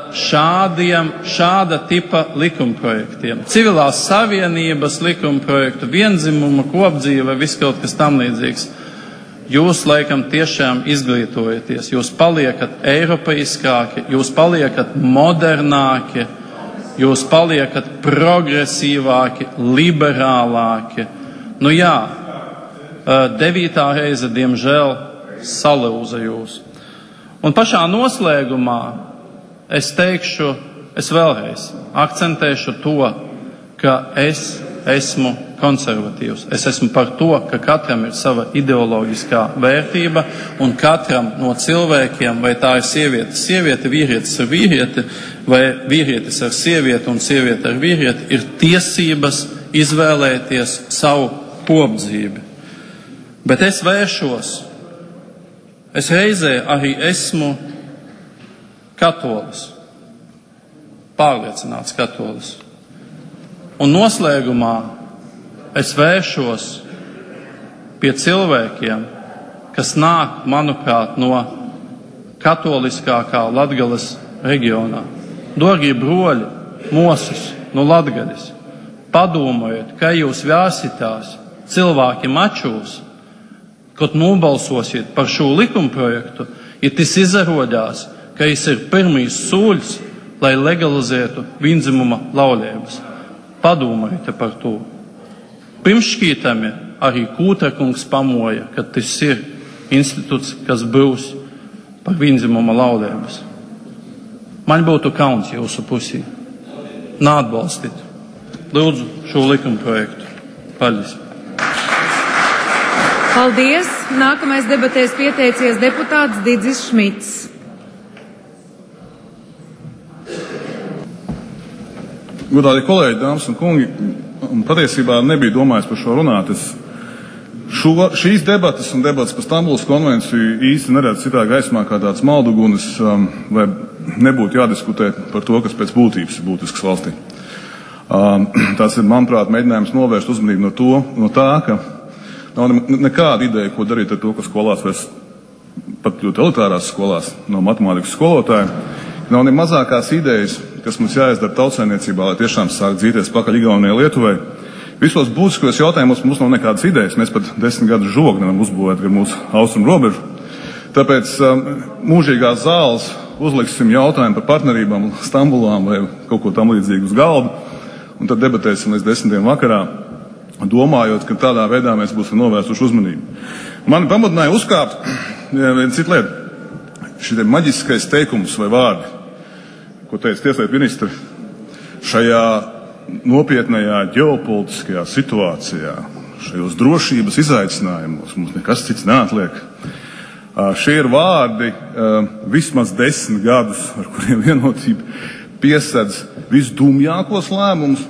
šāda tipa likumprojektiem. Civilās savienības likumprojektu, vienzimuma, kopdzīve, viss kaut kas tam līdzīgs. Jūs laikam tiešām izglītojaties, jūs paliekat eiropeiskāki, jūs paliekat modernāki, jūs paliekat progresīvāki, liberālāki. Nu jā, 9. reize, diemžēl, salūza jūs. Un pašā noslēgumā es teikšu, es vēlreiz akcentēšu to, ka es esmu konservatīvs. Es esmu par to, ka katram ir sava ideoloģiskā vērtība un katram no cilvēkiem, vai tā ir sieviete, vīrietis ar vīrieti, vai vīrietis ar sievieti un sieviete ar vīrieti, ir tiesības izvēlēties savu kopdzīvi. Bet es vēršos. Es reizē arī esmu katolis, pārliecināts katolis. Un noslēgumā es vēršos pie cilvēkiem, kas nāk, manuprāt, no katoliskākā Latgales reģionā. Dorgie broļi, mosus no Latgales, padomājiet, ka jūs vēsitās cilvēki mačūs, kad nobalsosiet par šo likumprojektu, ja tas izrādās, ka tas ir pirmīs soļs, lai legalizētu vienzimuma laulības. Padomājiet par to. Pirmšķītami arī Kūtra kungs pamoja, ka tas ir institūts, kas būs par vienzimuma laulības. Man būtu kauns jūsu pusī. Neatbalstīt. Lūdzu šo likumprojektu. Paldies. Paldies! Nākamais debatēs pieteicies deputāts Didzis Šmits. Godātie kolēģi, dāmas un kungi, patiesībā nebija domājis par šo runāt. Šīs debatas un debatas par Stambulas konvenciju īsti neredz citā gaismā kā tāds maldugunis, lai nebūtu jādiskutē par to, kas pēc būtības ir būtisks valstī. Tas ir, manuprāt, mēģinājums novērst uzmanību no tā, ka nav nekāda ideja, ko darīt ar to, ka skolās vairs pat ļoti elitārās skolās nav matemātikas skolotāji. Nav ne mazākās idejas, kas mums jāizdara tautsaimniecībā, lai tiešām sāk dzīties pakaļ Igaunijai, Lietuvai. Visos būtiskos jautājumos mums nav nekādas idejas. Mēs pat 10 gadus žogu nevaram uzbūvēt ar mūsu austrumu robežu. Tāpēc mūžīgās zāles uzliksim jautājumu par partnerībām, Stambulām vai kaut ko tam līdzīgu uz galdu, un tad debatēsim līdz 10. vakarā, domājot, ka tādā veidā mēs būsim novērsuši uzmanību. Mani pamudināja uzkāpt viena cita lieta. Šī maģiskais teikums vai vārdi, ko teica tieslietu ministri, šajā nopietnajā ģeopolitiskajā situācijā, šajos drošības izaicinājumos mums nekas cits neatliek. Šie ir vārdi vismaz 10 gadus, ar kuriem vienotība piesedz visdumjākos lēmumus,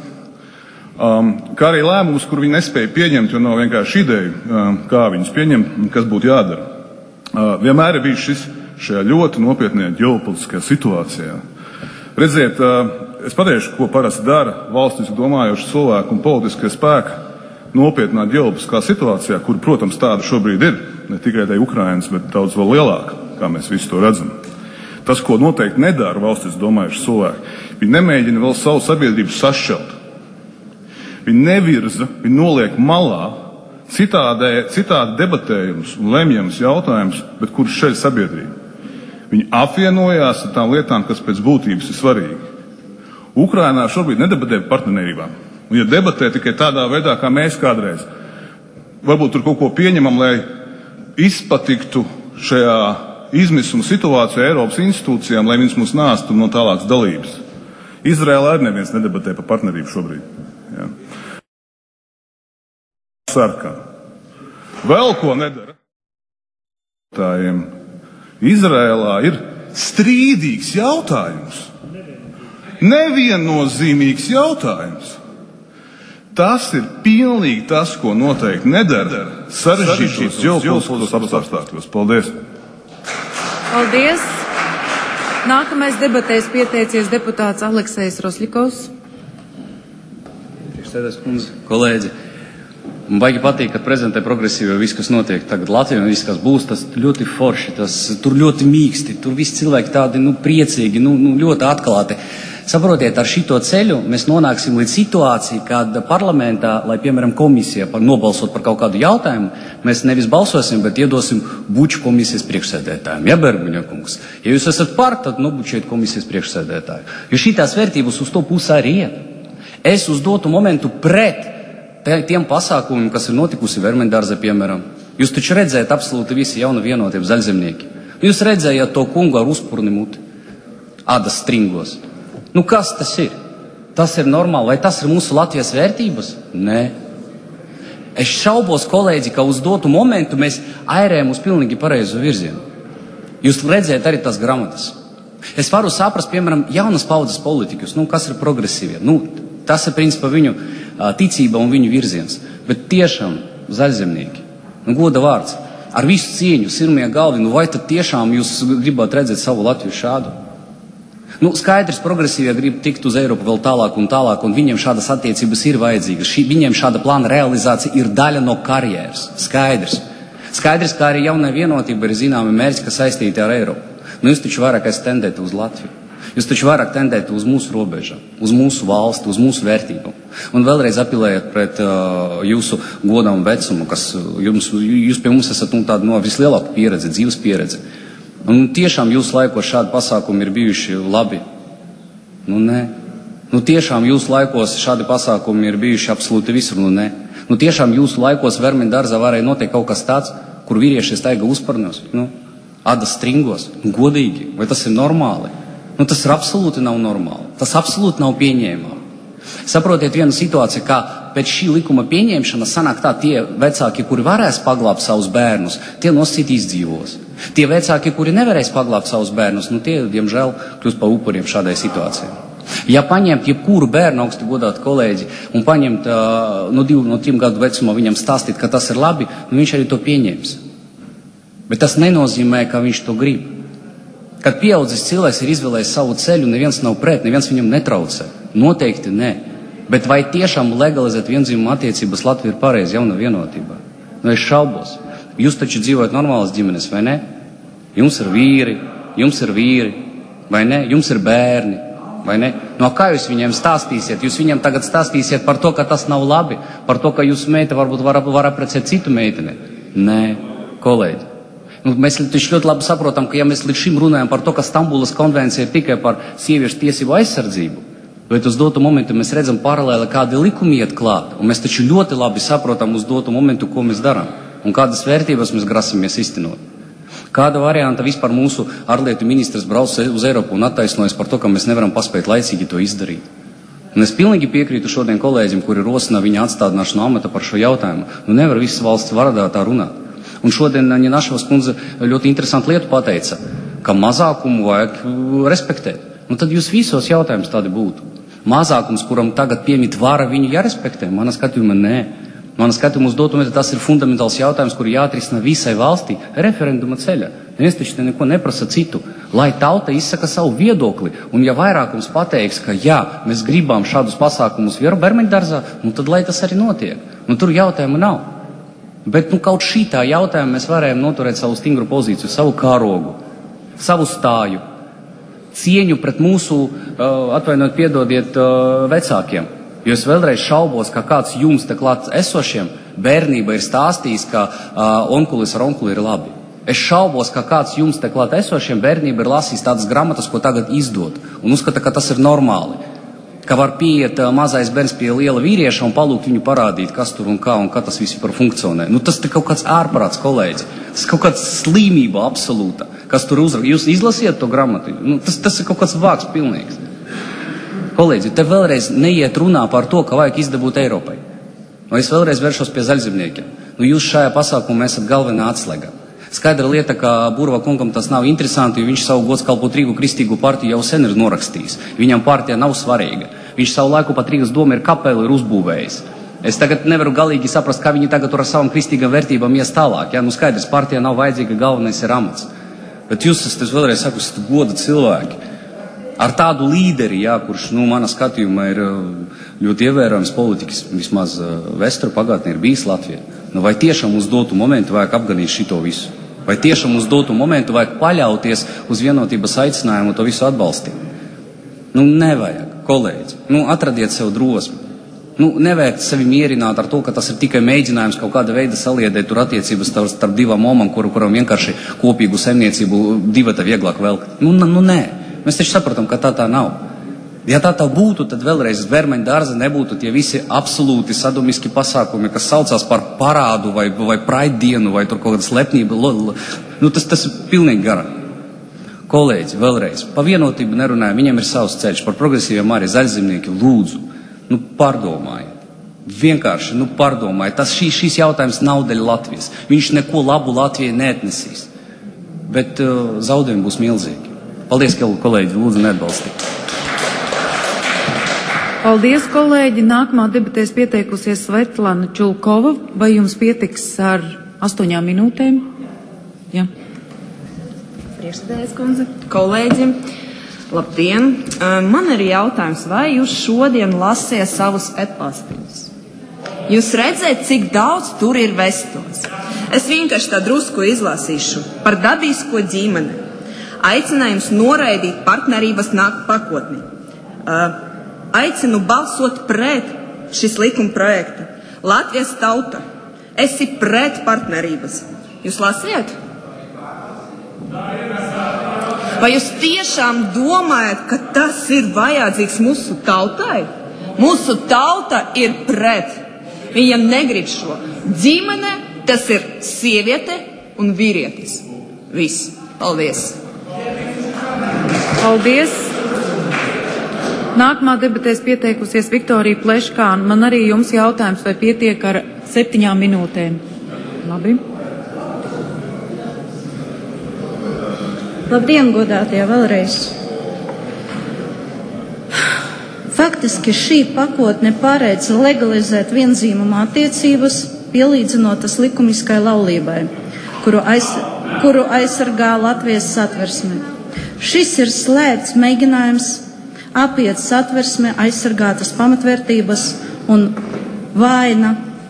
kā arī lēmumus, kur viņi nespēja pieņemt, jo nav vienkārši ideju, kā viņus pieņemt un kas būtu jādara. Vienmēr ir bijis šis šajā ļoti nopietnajā ģeopolitiskajā situācijā. Redziet, es pateikšu, ko parasti dara valstiski domājoši cilvēki un politiskie spēki nopietnā ģeopolitiskā situācijā, kur, protams, tāda šobrīd ir, ne tikai tai Ukrainas, bet daudz vēl lielāka, kā mēs visi to redzam. Tas, ko noteikti nedara valstiski domājoši cilvēki, viņi nemēģina vēl savu sabiedrību sašķelt. Viņi nevirza, viņi noliek malā citādi debatējums un lemjams jautājums, bet kurš šeit sabiedrība. Viņi apvienojās ar tām lietām, kas pēc būtības ir svarīgi. Ukrainā šobrīd nedebatē par partnerībām. Un ja debatē tikai tādā veidā, kā mēs kādreiz, varbūt tur kaut ko pieņemam, lai izpatiktu šajā izmisuma situācijā Eiropas institūcijām, lai viņas mūs nāstu no tālākas dalības. Izrēlā arī neviens nedebatē par partnerību šobrīd. Ja. Sarkan. Vēl ko nedara. Izrēlā ir strīdīgs jautājums. Neviennozīmīgs jautājums. Tas ir pilnīgi tas, ko noteikti nedara sarežģītos ģeopolitiskos apstākļos. Paldies! Paldies! Nākamais debatēs pieteicies deputāts Aleksejs Rosļikovs. Priekšsēdētājas kundze, kolēģi. Man baigi patīk, ka prezentē progresīvi viss, kas notiek tagad Latvijā un viss, kas būs, tas ļoti forši, tur ļoti mīksti, tur visi cilvēki tādi, priecīgi, ļoti atklāti. Saprotiet, ar šito ceļu mēs nonāksim līdz situācijai, kad parlamentā, lai, piemēram, komisija nobalsot par kaut kādu jautājumu, mēs nevis balsosim, bet iedosim buču komisijas priekšsēdētājiem. Ja, Bergmaņa kungs? Ja jūs esat par, tad nobučiet komisijas priekšsēdētāju. Jo šitās vērtības uz to pusi arī iet. Es uz dotu momentu pret tiem pasākumiem, kas ir notikusi Vermendārze, piemēram. Jūs taču redzējat absolūti visi jauna vienotība zaļzemnieki. Jūs redzējāt to kungu ar uzpurni muti, adas stringos. Kas tas ir? Tas ir normāli. Vai tas ir mūsu Latvijas vērtības? Nē. Es šaubos, kolēģi, ka uz dotu momentu mēs airējam uz pilnīgi pareizu virzienu. Jūs redzējat arī tās gramatas. Es varu saprast, piemēram, jaunas paudzes politikus, kas ir progresīvie. Tas ir principā viņu ticība un viņu virziens. Bet tiešām zaļzemnieki, goda vārds, ar visu cieņu, sirmie galvi, vai tad tiešām jūs gribat redzēt savu Latviju šādu? Skaidrs, progresīvie grib tikt uz Eiropu vēl tālāk, un viņiem šādas attiecības ir vajadzīgas. Viņiem šāda plāna realizācija ir daļa no karjeras. Skaidrs. Skaidrs, kā arī jaunai vienotība ir zināmi mērķi, kas saistīti ar Eiropu. Jūs taču vairāk tendēt uz Latviju. Jūs taču vairāk tendēt uz mūsu robežām, uz mūsu valsti, uz mūsu vērtībām. Un vēlreiz apelējat pret jūsu godam un vecumu, kas jūs pie mums esat tāda vislielāka pieredze, dzīves pieredze. Un tiešām jūsu laikos šādi pasākumi ir bijuši labi? Nē. Tiešām jūsu laikos šādi pasākumi ir bijuši absolūti visur? Nē. Tiešām jūsu laikos Vermendārzā varēja notiek kaut kas tāds, kur vīrieši staiga uzparnos, adas stringos, godīgi. Vai tas ir normāli? Tas ir absolūti nav normāli. Tas absolūti nav pieņēmami. Saprotiet vienu situāciju, kā pēc šī likuma pieņemšanas sanāk tā, tie vecāki, kuri varēs paglābt savus bērnus, tie nosacīt izdzīvos. Tie vecāki, kuri nevarēs paglābt savus bērnus, tie, diemžēl, kļūst par upuriem šādai situācijai. Ja paņemt jebkuru bērnu, augsti godāti kolēģi, un paņemt no 2 no 3 gadu vecumā viņam stāstīt, ka tas ir labi, viņš arī to pieņems. Bet tas nenozīmē, ka viņš to grib. Kad pieaudzis cilvēks ir izvēlējis savu ceļu, neviens nav pret, neviens viņam netraucē. Noteikti nē. Bet vai tiešām legalizēt viendzimumu attiecības Latvija ir pareizi jauna vienotībā? Nu, es šaubos. Jūs taču dzīvojat normālas ģimenes, vai ne? Jums ir vīri, vai ne? Jums ir bērni, vai ne? No kā jūs viņiem stāstīsiet? Jūs viņiem tagad stāstīsiet par to, ka tas nav labi, par to, ka jūsu meita varbūt var apprecēt citu meiteni. Nē, kolēģi. Nu, mēs taču ļoti labi saprotam, ka ja mēs līdz šim runājam par to, ka Stambulas konvencija ir tikai par sieviešu tiesību aizsardzību, bet uz dotu momentu mēs redzam paralēli, kādi likumi iet klāt, un mēs taču ļoti labi saprotam uz dotu momentu, ko mēs darām, un kādas vērtības mēs grasamies iztenot. Kāda varianta vispār mūsu ārlietu ministrs brauc uz Eiropu un attaisnojas par to, ka mēs nevaram paspēt laicīgi to izdarīt. Un es pilnīgi piekrītu šodien kolēģim, kuri rosina viņa atstādināšanu no amata par šo jautājumu. Nu nevar visas valsts varadā tā runāt. Un šodien Ņenaševas kundze ļoti interesantu lietu pateica, ka mazākumu vajag respektēt. Nu tad jūs visos jautājums tādi būtu. Mazākums, kuram tagad piemīt vara, viņu jārespektē. Mana skatījuma nē. Mana skatījuma uz dotu, tas ir fundamentāls jautājums, kuru jāatrisina visai valstī referenduma ceļā. Neviens taču te neko neprasa citu. Lai tauta izsaka savu viedokli, un ja vairākums pateiks, ka jā, mēs gribam šādus pasākumus Bermeņdārzā, nu tad lai tas arī notiek. Nu tur jautājumu nav. Bet kaut šitā jautājumā mēs varējām noturēt savu stingru pozīciju, savu kārogu, savu stāju, cieņu pret mūsu, atvainojiet, piedodiet, vecākiem. Jo es vēlreiz šaubos, ka kāds jums te klāt esošiem bērnība ir stāstījis, ka onkulis ar onkuli ir labi. Es šaubos, ka kāds jums te klāt esošiem bērnība ir lasījis tādas gramatas, ko tagad izdod, un uzskata, ka tas ir normāli. Ka var pieiet mazais bērns pie liela vīrieša un palūgt viņu parādīt, kas tur un kā tas viss par funkcionē. Nu tas te kaut kāds ārprāts, kolēģi. Tas kaut kāds slimība absolūta, kas tur uzraksta. Jūs izlasiet to gramatu? Nu, tas ir kaut kāds vāks pilnīgs. Kolēģi, te vēlreiz neiet runā par to, ka vajag izdabūt Eiropai. Nu, es vēlreiz vēršos pie zaļzemniekiem. Nu, jūs šajā pasākumā esat galvenā atslēga. Skaidra lieta, ka Burva kungam tas nav interesanti, jo viņš savu godskalpot Rīgu Kristīgu partiju jau sen ir norakstījis. Viņam partija nav svarīga. Viņš savu laiku pat Rīgas doma ir kapeli ir uzbūvējis. Es tagad nevaru galīgi saprast, kā viņi tagad tur ar savām kristīgām vērtībām ies tālāk. Ja? Nu skaidrs, partija nav vajadzīga, galvenais ir amats. Bet jūs esat, es vēlreiz saku, esat goda cilvēki. Ar tādu līderi, kurš, mana skatījumā ir ļoti ievērojams politikas, vismaz vēsturu pagātnē ir bijis Latvijā. Nu, vai tiešām uz dotu momentu vajag apganīt šito visu? Vai tiešām uz dotu momentu vajag paļauties uz vienotības aicinājumu to visu atbalstīt? Nu, nevajag, kolēģi. Nu, atradiet sev drosmi. Nu, nevajag sevi mierināt ar to, ka tas ir tikai mēģinājums kaut kāda veida saliedēt tur attiecības starp divām momām, kuram vienkārši kopīgu saimniecību divata vieglāk velkt. Nu, nē. Mēs taču saprotam, ka tā nav. Ja tā būtu, tad vēlreiz Bermeņdārza nebūtu tie visi absolūti sadomiski pasākumi, kas saucās par parādu vai praiddienu vai tur kaut kāda slepnība. Nu, tas ir pilnīgi gara. Kolēģi, vēlreiz, pa vienotību nerunājam, viņiem ir savs ceļš, par progresīviem arī zaļzemnieki, lūdzu, pārdomājiet. Vienkārši, pārdomājiet. Šīs jautājums nav daļa Latvijas. Viņš neko labu Latvijai neatnesīs. Bet zaudējumi būs milzīgi. Paldies, kolēģi, lūdzu neatbalstīt. Paldies, kolēģi. Nākamā debatēs pieteikusies Svetlana Čulkova. Vai jums pietiks ar 8 minūtēm? Jā. Priekšsēdētājas kundze, kolēģi, labdien. Man ir jautājums, vai jūs šodien lasiet savus etpastiņus? Jūs redzēt, cik daudz tur ir vestos. Es vienkārši tā drusku izlasīšu par dabisko ģimeni. Aicinājums noraidīt partnerības pakotni. Aicinu balsot pret šis likuma projekta. Latvijas tauta, esi pret partnerības. Jūs lasiet? Vai jūs tiešām domājat, ka tas ir vajadzīgs mūsu tautai? Mūsu tauta ir pret. Viņam negrib šo. Ģimene, tas ir sieviete un vīrietis. Viss. Paldies. Paldies. Nākamā debatēs pieteikusies Viktorija Pleškāna. Man arī jums jautājums, vai pietiek ar 7 minūtēm? Labi. Labdien, godātie, vēlreiz. Faktiski šī pakotne paredz legalizēt vienzīmuma attiecības, pielīdzinot tas likumiskai laulībai, kuru aizsargā Latvijas satversme. Šis ir slēpts mēģinājums apiet satversme, aizsargātas pamatvērtības un vaina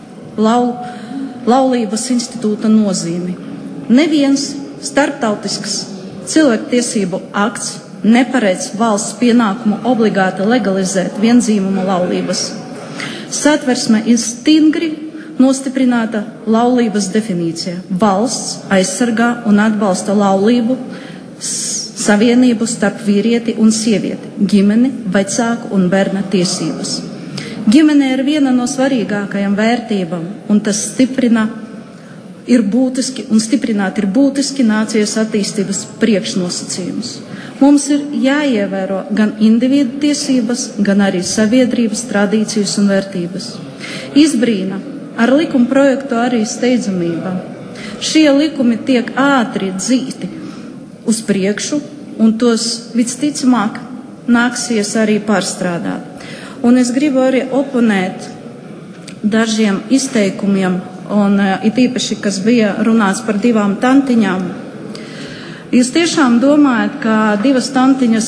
laulības institūta nozīmi. Neviens starptautisks cilvēktiesību akts neparedz valsts pienākumu obligāti legalizēt vienzīmuma laulības. Satversme ir stingri nostiprināta laulības definīcija. Valsts aizsargā un atbalsta laulību, savienību starp vīrieti un sievieti, ģimeni, vecāku un bērna tiesības. Ģimene ir viena no svarīgākajām vērtībām, un tas stiprināt ir būtiski nācijas attīstības priekšnosacījums. Mums ir jāievēro gan individu tiesības, gan arī sabiedrības tradīcijas un vērtības. Izbrīna ar likuma projektu arī steidzamība. Šie likumi tiek ātri dzīti uz priekšu, un tos visticamāk nāksies arī pārstrādāt. Un es gribu arī oponēt dažiem izteikumiem, un it īpaši, kas bija runāts par 2 tantiņām. Jūs tiešām domājat, ka 2 tantiņas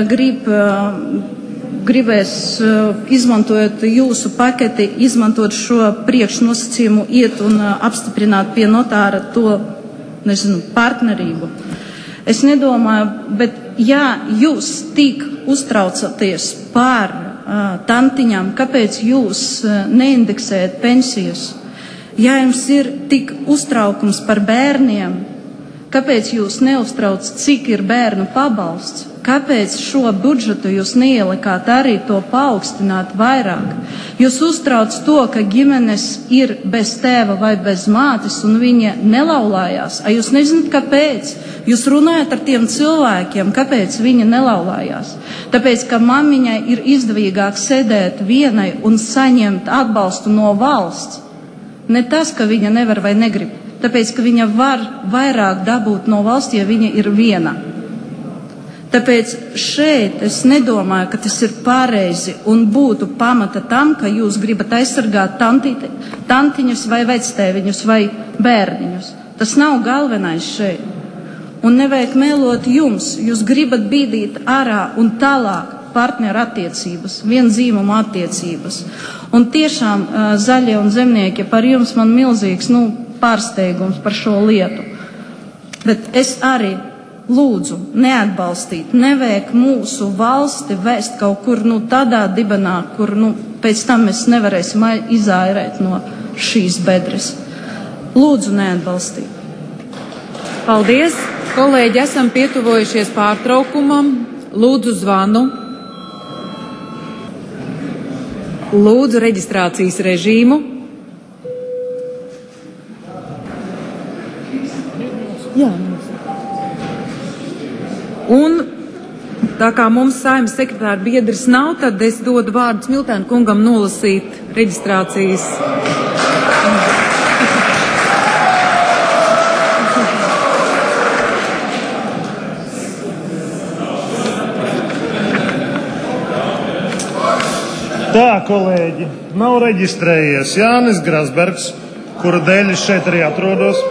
gribēs, izmantojot jūsu paketi, izmantot šo priekšnosacījumu, iet un apstiprināt pie notāra to, partnerību? Es nedomāju, bet ja jūs tik uztraucaties par tantiņām, kāpēc jūs neindeksējat pensijas? Ja jums ir tik uztraukums par bērniem, kāpēc jūs neuztraucat, cik ir bērnu pabalsts? Kāpēc šo budžetu jūs neielikāt arī to paaugstināt vairāk? Jūs uztrauc to, ka ģimenes ir bez tēva vai bez mātes un viņa nelaulājās. Jūs nezināt, kāpēc? Jūs runājat ar tiem cilvēkiem, kāpēc viņa nelaulājās? Tāpēc, ka mammiņai ir izdevīgāk sēdēt vienai un saņemt atbalstu no valsts. Ne tas, ka viņa nevar vai negrib. Tāpēc, ka viņa var vairāk dabūt no valsts, ja viņa ir viena. Tāpēc šeit es nedomāju, ka tas ir pareizi un būtu pamata tam, ka jūs gribat aizsargāt tantiņus vai vectēviņus vai bērniņus. Tas nav galvenais šeit. Un nevajag melot jums. Jūs gribat bīdīt ārā un tālāk partneru attiecības, vienzīmuma attiecības. Un tiešām zaļie un zemnieki par jums man milzīgs pārsteigums par šo lietu. Bet es arī lūdzu neatbalstīt, nevajag mūsu valsti vēst kaut kur tādā dibenā, kur pēc tam mēs nevarēsim izairēt no šīs bedres. Lūdzu neatbalstīt. Paldies, kolēģi, esam pietuvojušies pārtraukumam. Lūdzu zvanu. Lūdzu reģistrācijas režīmu. Jā. Un tā kā mums Saeimas sekretāra biedrs nav, tad es dodu vārdu Smiltēna kungam nolasīt reģistrācijas. Tā, kolēģi, nav reģistrējies Jānis Grasbergs, kura dēļ es šeit arī atrodos.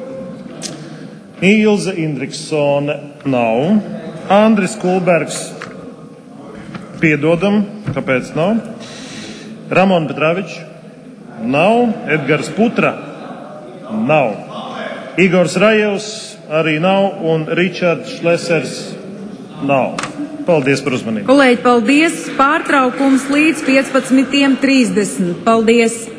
Ilze Indriksone nav. Andris Kulbergs piedodam, kāpēc nav. Ramon Petravičs nav. Edgars Putra nav. Igors Rajevs arī nav un Ričards Šlesers nav. Paldies par uzmanību. Kolēģi, paldies. Pārtraukums līdz 15:30. Paldies.